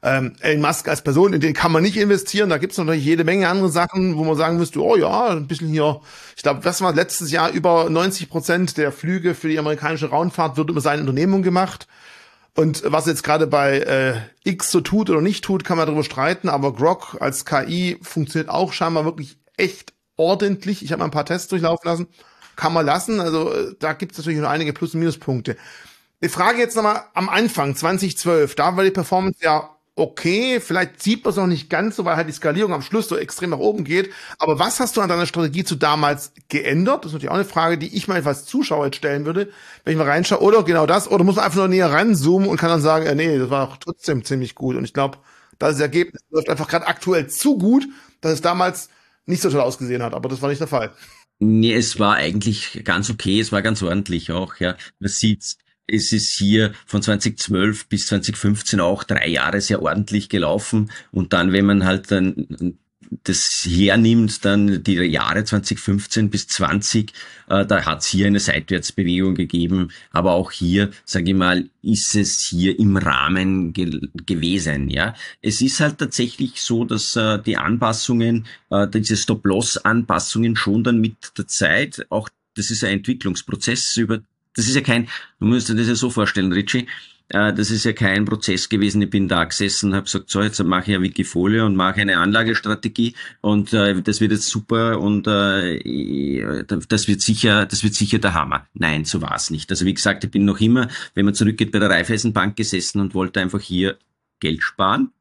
Ähm, Elon Musk als Person, in den kann man nicht investieren. Da gibt's natürlich jede Menge andere Sachen, wo man sagen müsste, oh ja, ein bisschen hier, ich glaube, was war letztes Jahr, über neunzig Prozent der Flüge für die amerikanische Raumfahrt wird über seine Unternehmung gemacht. Und was jetzt gerade bei äh, X so tut oder nicht tut, kann man darüber streiten, aber Grok als K I funktioniert auch scheinbar wirklich echt ordentlich. Ich habe mal ein paar Tests durchlaufen lassen. Kann man lassen, also äh, da gibt es natürlich noch einige Plus- und Minuspunkte. Ich frage jetzt nochmal am Anfang, zwanzig zwölf, da war die Performance ja okay, vielleicht sieht man es noch nicht ganz so, weil halt die Skalierung am Schluss so extrem nach oben geht. Aber was hast du an deiner Strategie zu damals geändert? Das ist natürlich auch eine Frage, die ich mal als Zuschauer jetzt stellen würde, wenn ich mal reinschaue. Oder genau das, oder muss man einfach nur näher ranzoomen und kann dann sagen, äh, nee, das war auch trotzdem ziemlich gut. Und ich glaube, das Ergebnis läuft einfach gerade aktuell zu gut, dass es damals nicht so toll ausgesehen hat. Aber das war nicht der Fall. Nee, es war eigentlich ganz okay, es war ganz ordentlich auch, ja. Man sieht's. Es ist hier von zwanzig zwölf bis zwanzig fünfzehn auch drei Jahre sehr ordentlich gelaufen. Und dann, wenn man halt dann das hernimmt, dann die Jahre zwanzig fünfzehn bis zwanzig, äh, da hat es hier eine Seitwärtsbewegung gegeben. Aber auch hier, sage ich mal, ist es hier im Rahmen ge- gewesen. Ja, es ist halt tatsächlich so, dass äh, die Anpassungen, äh, diese Stop-Loss-Anpassungen schon dann mit der Zeit, auch das ist ein Entwicklungsprozess über Das ist ja kein, du musst dir das ja so vorstellen, Richie, äh, das ist ja kein Prozess gewesen. Ich bin da gesessen und habe gesagt, so, jetzt mache ich eine Wikifolie und mache eine Anlagestrategie und äh, das wird jetzt super und äh, das wird sicher, das wird sicher der Hammer. Nein, so war es nicht. Also wie gesagt, ich bin noch immer, wenn man zurückgeht, bei der Raiffeisenbank gesessen und wollte einfach hier Geld sparen.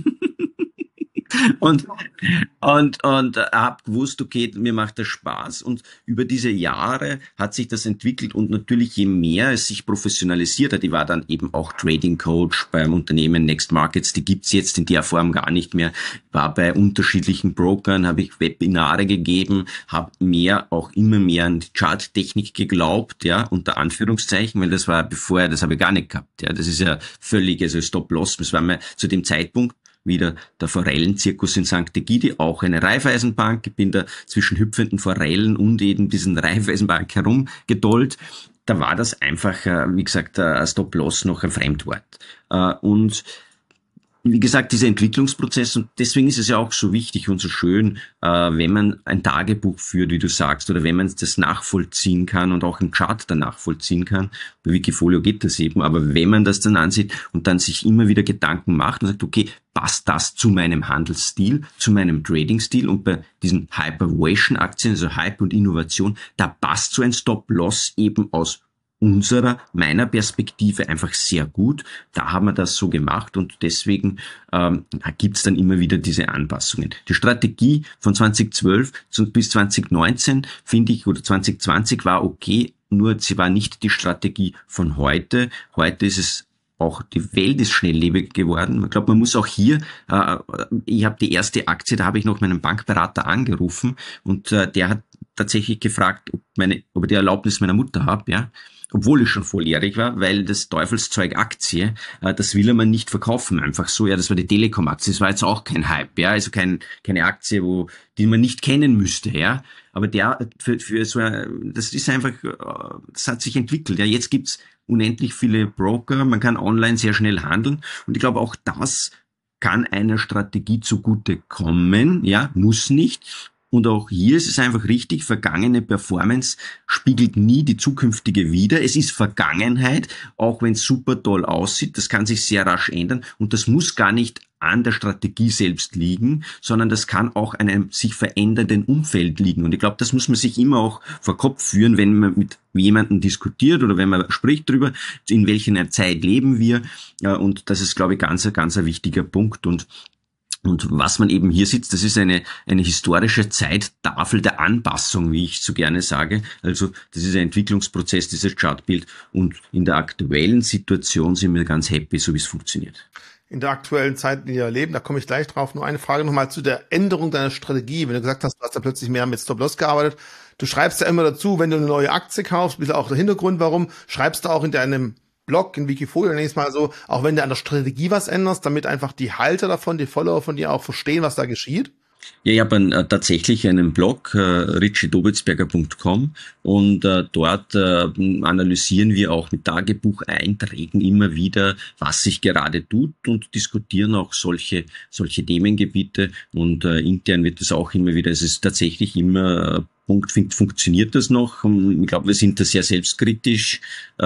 Und, und, und hab gewusst, okay, mir macht das Spaß. Und über diese Jahre hat sich das entwickelt und natürlich je mehr es sich professionalisiert hat, ich war dann eben auch Trading Coach beim Unternehmen Next Markets, die gibt's jetzt in der Form gar nicht mehr, war bei unterschiedlichen Brokern, habe ich Webinare gegeben, habe mehr, auch immer mehr an die Charttechnik geglaubt, ja, unter Anführungszeichen, weil das war bevor, das habe ich gar nicht gehabt, ja, das ist ja völlig, also Stop-Loss, das war mir zu dem Zeitpunkt wieder der Forellenzirkus in Sankt Egidi, auch eine Raiffeisenbank. Ich bin da zwischen hüpfenden Forellen und eben diesen Raiffeisenbank herumgedollt. Da war das einfach, wie gesagt, ein Stop-Loss noch ein Fremdwort. Und wie gesagt, dieser Entwicklungsprozess, und deswegen ist es ja auch so wichtig und so schön, äh, wenn man ein Tagebuch führt, wie du sagst, oder wenn man das nachvollziehen kann und auch einen Chart dann nachvollziehen kann. Bei Wikifolio geht das eben, aber wenn man das dann ansieht und dann sich immer wieder Gedanken macht und sagt, okay, passt das zu meinem Handelsstil, zu meinem Trading-Stil, und bei diesen Hypervaluation-Aktien, also Hype und Innovation, da passt so ein Stop-Loss eben aus unserer, meiner Perspektive einfach sehr gut. Da haben wir das so gemacht und deswegen ähm, gibt's dann immer wieder diese Anpassungen. Die Strategie von zwanzig zwölf bis zwanzig neunzehn, finde ich, oder zwanzig zwanzig war okay, nur sie war nicht die Strategie von heute. Heute ist es auch, die Welt ist schnelllebig geworden. Ich glaube, man muss auch hier, äh, ich habe die erste Aktie, da habe ich noch meinen Bankberater angerufen und äh, der hat tatsächlich gefragt, ob, meine, ob ich die Erlaubnis meiner Mutter habe, ja. Obwohl ich schon volljährig war, weil das Teufelszeug Aktie, äh, das will er mir nicht verkaufen, einfach so. Ja, das war die Telekom-Aktie, das war jetzt auch kein Hype, ja, also kein, keine Aktie, wo, die man nicht kennen müsste, ja. Aber der, für, für so, das ist einfach, das hat sich entwickelt, ja. Jetzt gibt's unendlich viele Broker, man kann online sehr schnell handeln und ich glaube auch das kann einer Strategie zugute kommen, ja, muss nicht. Und auch hier ist es einfach richtig, vergangene Performance spiegelt nie die zukünftige wider. Es ist Vergangenheit, auch wenn es super toll aussieht. Das kann sich sehr rasch ändern und das muss gar nicht an der Strategie selbst liegen, sondern das kann auch an einem sich verändernden Umfeld liegen. Und ich glaube, das muss man sich immer auch vor Kopf führen, wenn man mit jemandem diskutiert oder wenn man spricht darüber, in welcher Zeit leben wir. Und das ist, glaube ich, ganz, ganz ein wichtiger Punkt. Und Und was man eben hier sieht, das ist eine, eine historische Zeittafel der Anpassung, wie ich so gerne sage. Also das ist ein Entwicklungsprozess, dieses Chartbild. Und in der aktuellen Situation sind wir ganz happy, so wie es funktioniert. In der aktuellen Zeit, in der wir leben, da komme ich gleich drauf. Nur eine Frage nochmal zu der Änderung deiner Strategie. Wenn du gesagt hast, du hast da plötzlich mehr mit Stop-Loss gearbeitet. Du schreibst ja immer dazu, wenn du eine neue Aktie kaufst, ein bisschen auch der Hintergrund, warum, schreibst du auch in deinem Blog, in Wikifolio, nächstes Mal so, auch wenn du an der Strategie was änderst, damit einfach die Halter davon, die Follower von dir auch verstehen, was da geschieht? Ja, ich habe ein, äh, tatsächlich einen Blog, äh, richie dobitzberger punkt com, und äh, dort äh, analysieren wir auch mit Tagebucheinträgen immer wieder, was sich gerade tut, und diskutieren auch solche solche Themengebiete, und äh, intern wird es auch immer wieder, es ist tatsächlich immer äh, Punkt, funktioniert das noch? Ich glaube, wir sind da sehr selbstkritisch, äh,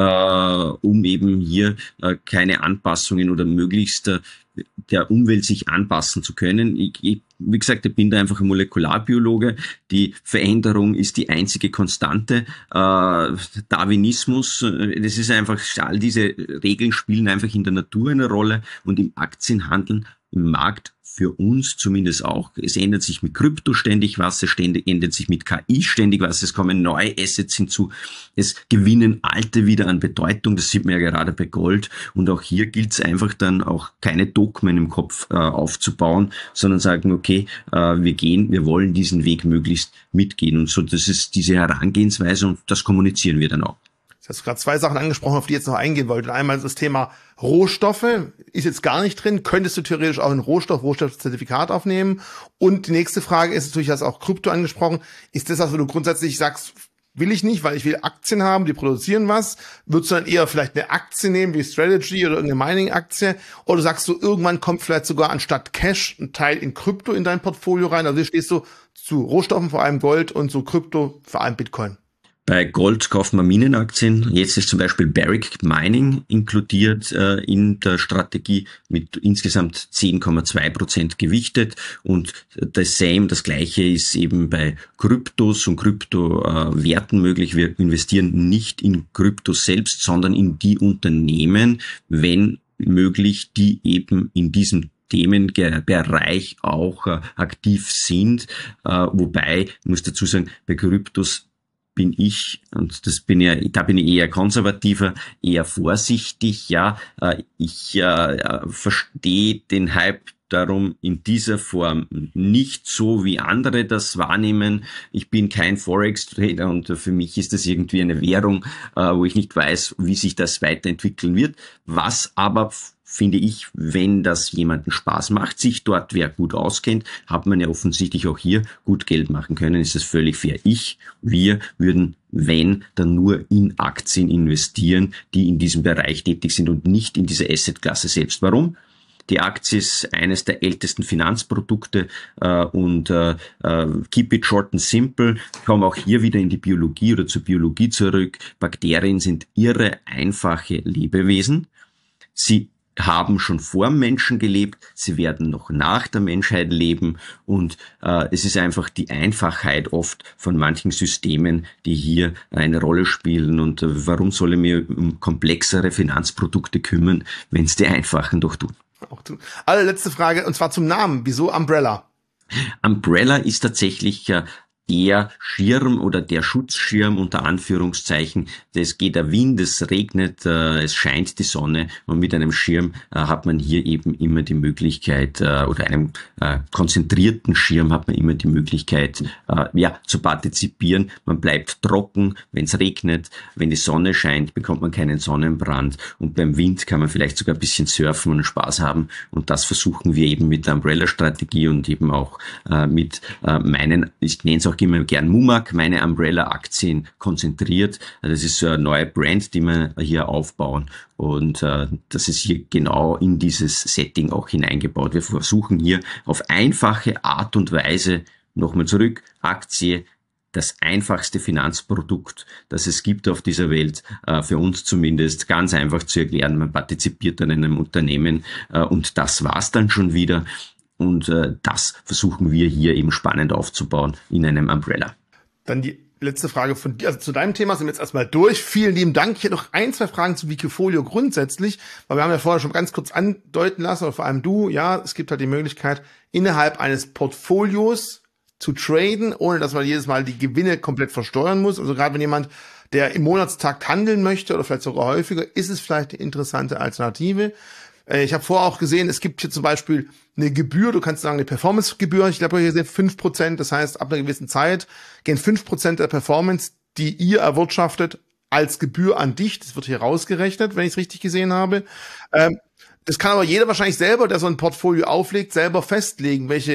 um eben hier äh, keine Anpassungen oder möglichst äh, der Umwelt sich anpassen zu können. Ich, ich, wie gesagt, ich bin da einfach ein Molekularbiologe. Die Veränderung ist die einzige Konstante. Äh, Darwinismus, das ist einfach, all diese Regeln spielen einfach in der Natur eine Rolle, und im Aktienhandeln, im Markt für uns zumindest auch. Es ändert sich mit Krypto ständig was, es ständig, ändert sich mit K I ständig was, es kommen neue Assets hinzu, es gewinnen alte wieder an Bedeutung, das sieht man ja gerade bei Gold, und auch hier gilt es einfach dann auch keine Dogmen im Kopf äh, aufzubauen, sondern sagen, okay, äh, wir gehen, wir wollen diesen Weg möglichst mitgehen, und so, das ist diese Herangehensweise, und das kommunizieren wir dann auch. Du hast gerade zwei Sachen angesprochen, auf die ich jetzt noch eingehen wollte. Einmal das Thema Rohstoffe, ist jetzt gar nicht drin. Könntest du theoretisch auch einen Rohstoff, Rohstoffzertifikat aufnehmen? Und die nächste Frage ist natürlich, hast auch Krypto angesprochen. Ist das, was du grundsätzlich sagst, will ich nicht, weil ich will Aktien haben, die produzieren was? Würdest du dann eher vielleicht eine Aktie nehmen, wie Strategy oder irgendeine Mining-Aktie? Oder sagst du, irgendwann kommt vielleicht sogar anstatt Cash ein Teil in Krypto in dein Portfolio rein? Also wie stehst du zu Rohstoffen, vor allem Gold, und zu Krypto, vor allem Bitcoin? Bei Gold kauft man Minenaktien. Jetzt ist zum Beispiel Barrick Mining inkludiert äh, in der Strategie mit insgesamt zehn Komma zwei Prozent gewichtet. Und das same, das Gleiche ist eben bei Kryptos und Kryptowerten äh, möglich. Wir investieren nicht in Kryptos selbst, sondern in die Unternehmen, wenn möglich, die eben in diesem Themenbereich auch äh, aktiv sind. Äh, wobei, ich muss dazu sagen, bei Kryptos bin ich, und das bin ja, da bin ich eher konservativer, eher vorsichtig, ja. Ich äh, verstehe den Hype darum in dieser Form nicht so, wie andere das wahrnehmen. Ich bin kein Forex-Trader, und für mich ist das irgendwie eine Währung, äh, wo ich nicht weiß, wie sich das weiterentwickeln wird. Was aber, finde ich, wenn das jemanden Spaß macht, sich dort wer gut auskennt, hat man ja offensichtlich auch hier gut Geld machen können, ist das völlig fair. Ich, wir würden, wenn, dann nur in Aktien investieren, die in diesem Bereich tätig sind und nicht in diese Assetklasse selbst. Warum? Die Aktie ist eines der ältesten Finanzprodukte äh, und äh, keep it short and simple. Ich komme auch hier wieder in die Biologie oder zur Biologie zurück. Bakterien sind irre einfache Lebewesen. Sie haben schon vor dem Menschen gelebt, sie werden noch nach der Menschheit leben, und äh, es ist einfach die Einfachheit oft von manchen Systemen, die hier eine Rolle spielen. Und äh, warum soll ich mir um komplexere Finanzprodukte kümmern, wenn es die einfachen doch tun? Auch du. Allerletzte Frage, und zwar zum Namen. Wieso Umbrella? Umbrella ist tatsächlich äh, der Schirm oder der Schutzschirm unter Anführungszeichen. Es geht der Wind, es regnet, äh, es scheint die Sonne, und mit einem Schirm äh, hat man hier eben immer die Möglichkeit, äh, oder einem äh, konzentrierten Schirm hat man immer die Möglichkeit, äh, ja, zu partizipieren. Man bleibt trocken, wenn es regnet, wenn die Sonne scheint, bekommt man keinen Sonnenbrand, und beim Wind kann man vielleicht sogar ein bisschen surfen und Spaß haben, und das versuchen wir eben mit der Umbrella-Strategie und eben auch äh, mit äh, meinen, ich nenne es auch immer gern Mumak, meine Umbrella-Aktien konzentriert. Das ist so eine neue Brand, die wir hier aufbauen, und äh, das ist hier genau in dieses Setting auch hineingebaut. Wir versuchen hier auf einfache Art und Weise, nochmal zurück, Aktie, das einfachste Finanzprodukt, das es gibt auf dieser Welt, äh, für uns zumindest ganz einfach zu erklären. Man partizipiert an einem Unternehmen, äh, und das war's dann schon wieder. Und äh, das versuchen wir hier eben spannend aufzubauen in einem Umbrella. Dann die letzte Frage von dir. Also zu deinem Thema sind wir jetzt erstmal durch. Vielen lieben Dank. Ich hätte noch ein, zwei Fragen zu Wikifolio grundsätzlich, weil wir haben ja vorher schon ganz kurz andeuten lassen, oder vor allem du, ja, es gibt halt die Möglichkeit, innerhalb eines Portfolios zu traden, ohne dass man jedes Mal die Gewinne komplett versteuern muss. Also gerade wenn jemand, der im Monatstakt handeln möchte oder vielleicht sogar häufiger, ist es vielleicht eine interessante Alternative. Ich habe vorher auch gesehen, es gibt hier zum Beispiel eine Gebühr, du kannst sagen eine Performance-Gebühr, ich glaube hier sind fünf Prozent, das heißt ab einer gewissen Zeit gehen fünf Prozent der Performance, die ihr erwirtschaftet, als Gebühr an dich, das wird hier rausgerechnet, wenn ich es richtig gesehen habe. Ähm, das kann aber jeder wahrscheinlich selber, der so ein Portfolio auflegt, selber festlegen, welche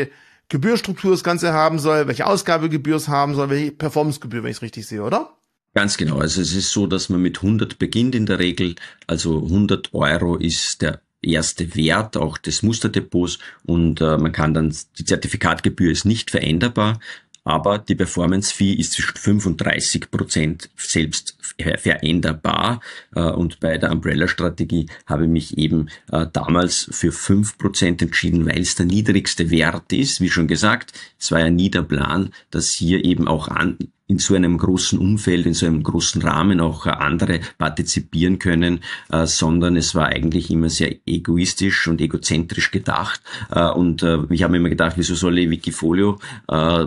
Gebührstruktur das Ganze haben soll, welche Ausgabegebühr es haben soll, welche Performancegebühr, wenn ich es richtig sehe, oder? Ganz genau. Also es ist so, dass man mit hundert beginnt in der Regel. Also hundert Euro ist der erste Wert auch des Musterdepots und äh, man kann dann, die Zertifikatgebühr ist nicht veränderbar, aber die Performance-Fee ist zwischen fünf und dreißig Prozent selbst veränderbar. Äh, und bei der Umbrella-Strategie habe ich mich eben äh, damals für fünf Prozent entschieden, weil es der niedrigste Wert ist. Wie schon gesagt, es war ja nie der Plan, dass hier eben auch an in so einem großen Umfeld, in so einem großen Rahmen auch andere partizipieren können, äh, sondern es war eigentlich immer sehr egoistisch und egozentrisch gedacht. Äh, und äh, ich habe mir immer gedacht, wieso soll ich Wikifolio äh,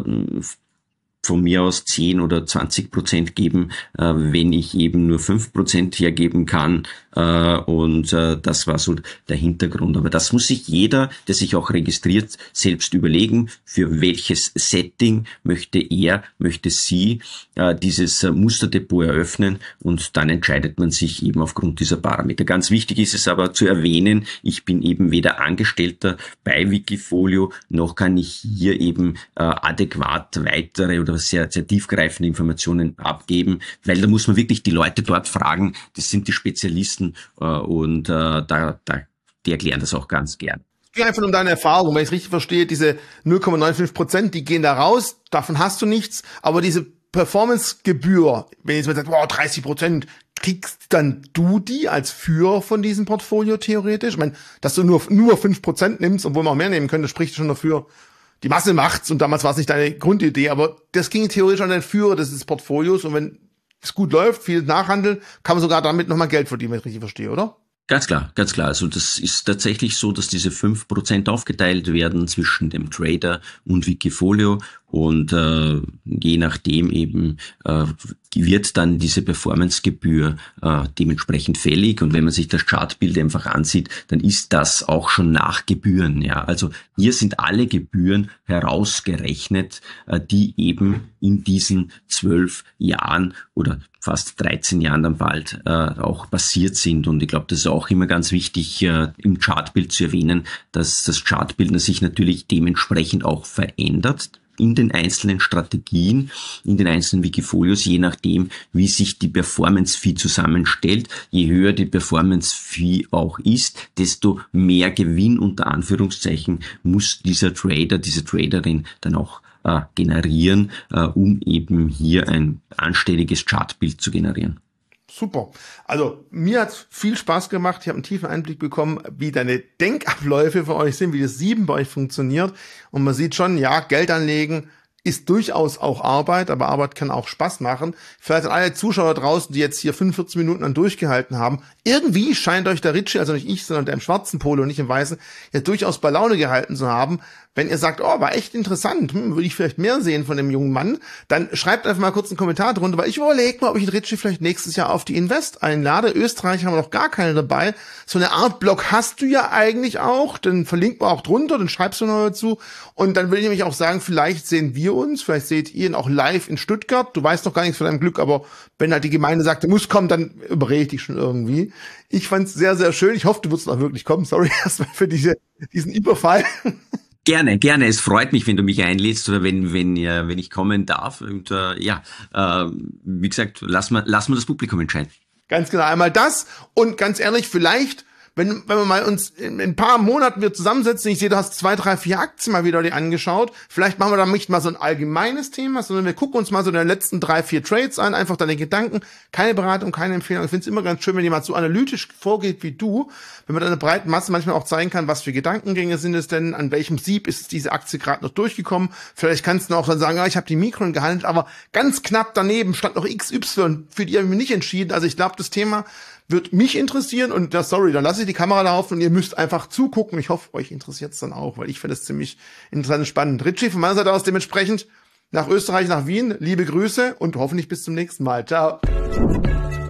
von mir aus zehn oder zwanzig Prozent geben, äh, wenn ich eben nur fünf Prozent hergeben kann. Äh, und äh, das war so der Hintergrund. Aber das muss sich jeder, der sich auch registriert, selbst überlegen, für welches Setting möchte er, möchte sie äh, dieses äh, Musterdepot eröffnen, und dann entscheidet man sich eben aufgrund dieser Parameter. Ganz wichtig ist es aber zu erwähnen, ich bin eben weder Angestellter bei Wikifolio, noch kann ich hier eben äh, adäquat weitere oder sehr, sehr tiefgreifende Informationen abgeben, weil da muss man wirklich die Leute dort fragen, das sind die Spezialisten, äh, und äh, da, da, die erklären das auch ganz gern. Es geht einfach um deine Erfahrung, wenn ich es richtig verstehe, diese null Komma fünfundneunzig Prozent, die gehen da raus, davon hast du nichts, aber diese Performance-Gebühr, wenn jetzt mal sagt, wow, dreißig Prozent, kriegst dann du die als Führer von diesem Portfolio theoretisch? Ich meine, dass du nur, nur fünf Prozent nimmst, obwohl man auch mehr nehmen könnte, spricht schon dafür, die Masse macht's, und damals war es nicht deine Grundidee, aber das ging theoretisch an den Führer des Portfolios, und wenn es gut läuft, viel Nachhandel, kann man sogar damit nochmal Geld verdienen, wenn ich richtig verstehe, oder? Ganz klar, ganz klar. Also das ist tatsächlich so, dass diese fünf Prozent aufgeteilt werden zwischen dem Trader und Wikifolio, und äh, je nachdem eben äh, wird dann diese Performancegebühr äh, dementsprechend fällig. Und wenn man sich das Chartbild einfach ansieht, dann ist das auch schon nach Gebühren. Ja, also hier sind alle Gebühren herausgerechnet, äh, die eben in diesen zwölf Jahren oder fast dreizehn Jahren dann bald äh, auch passiert sind. Und ich glaube, das ist auch immer ganz wichtig, äh, im Chartbild zu erwähnen, dass das Chartbild sich natürlich dementsprechend auch verändert in den einzelnen Strategien, in den einzelnen Wikifolios, je nachdem, wie sich die Performance-Fee zusammenstellt. Je höher die Performance-Fee auch ist, desto mehr Gewinn unter Anführungszeichen muss dieser Trader, diese Traderin dann auch äh, generieren, äh, um eben hier ein anständiges Chartbild zu generieren. Super. Also mir hat's viel Spaß gemacht. Ich habe einen tiefen Einblick bekommen, wie deine Denkabläufe für euch sind, wie das Sieben bei euch funktioniert. Und man sieht schon, ja, Geld anlegen ist durchaus auch Arbeit, aber Arbeit kann auch Spaß machen. Vielleicht an alle Zuschauer draußen, die jetzt hier fünfundvierzig Minuten an durchgehalten haben, irgendwie scheint euch der Ritchie, also nicht ich, sondern der im schwarzen Polo und nicht im weißen, ja durchaus bei Laune gehalten zu haben. Wenn ihr sagt, oh, war echt interessant, hm, würde ich vielleicht mehr sehen von dem jungen Mann, dann schreibt einfach mal kurz einen Kommentar drunter, weil ich überlege mal, ob ich den Ritchie vielleicht nächstes Jahr auf die Invest einlade. Österreich haben wir noch gar keine dabei. So eine Art Blog hast du ja eigentlich auch, dann verlinken wir auch drunter, dann schreibst du noch dazu. Und dann will ich nämlich auch sagen, vielleicht sehen wir uns, vielleicht seht ihr ihn auch live in Stuttgart. Du weißt noch gar nichts von deinem Glück, aber wenn halt die Gemeinde sagt, du musst kommen, dann überrede ich dich schon irgendwie. Ich fand's sehr, sehr schön. Ich hoffe, du wirst auch wirklich kommen. Sorry erstmal für diese, diesen Überfall. Gerne, gerne. Es freut mich, wenn du mich einlädst oder wenn wenn äh, wenn ich kommen darf. Und äh, ja, äh, wie gesagt, lass mal lass mal das Publikum entscheiden. Ganz genau. Einmal das, und ganz ehrlich, vielleicht, wenn wenn wir mal uns in, in ein paar Monaten wir zusammensetzen, ich sehe, du hast zwei, drei, vier Aktien mal wieder dir angeschaut, vielleicht machen wir da nicht mal so ein allgemeines Thema, sondern wir gucken uns mal so in den letzten drei, vier Trades an, einfach deine Gedanken, keine Beratung, keine Empfehlung. Ich finde es immer ganz schön, wenn jemand so analytisch vorgeht wie du, wenn man dann eine breite Masse manchmal auch zeigen kann, was für Gedankengänge sind es denn, an welchem Sieb ist diese Aktie gerade noch durchgekommen. Vielleicht kannst du auch dann sagen, ja, ich habe die Mikron gehandelt, aber ganz knapp daneben stand noch X Y, für die habe ich mich nicht entschieden. Also ich glaube, das Thema wird mich interessieren, und ja, sorry, dann lasse ich die Kamera laufen und ihr müsst einfach zugucken. Ich hoffe, euch interessiert es dann auch, weil ich finde es ziemlich interessant und spannend. Ritchie, von meiner Seite aus dementsprechend nach Österreich, nach Wien, liebe Grüße und hoffentlich bis zum nächsten Mal. Ciao.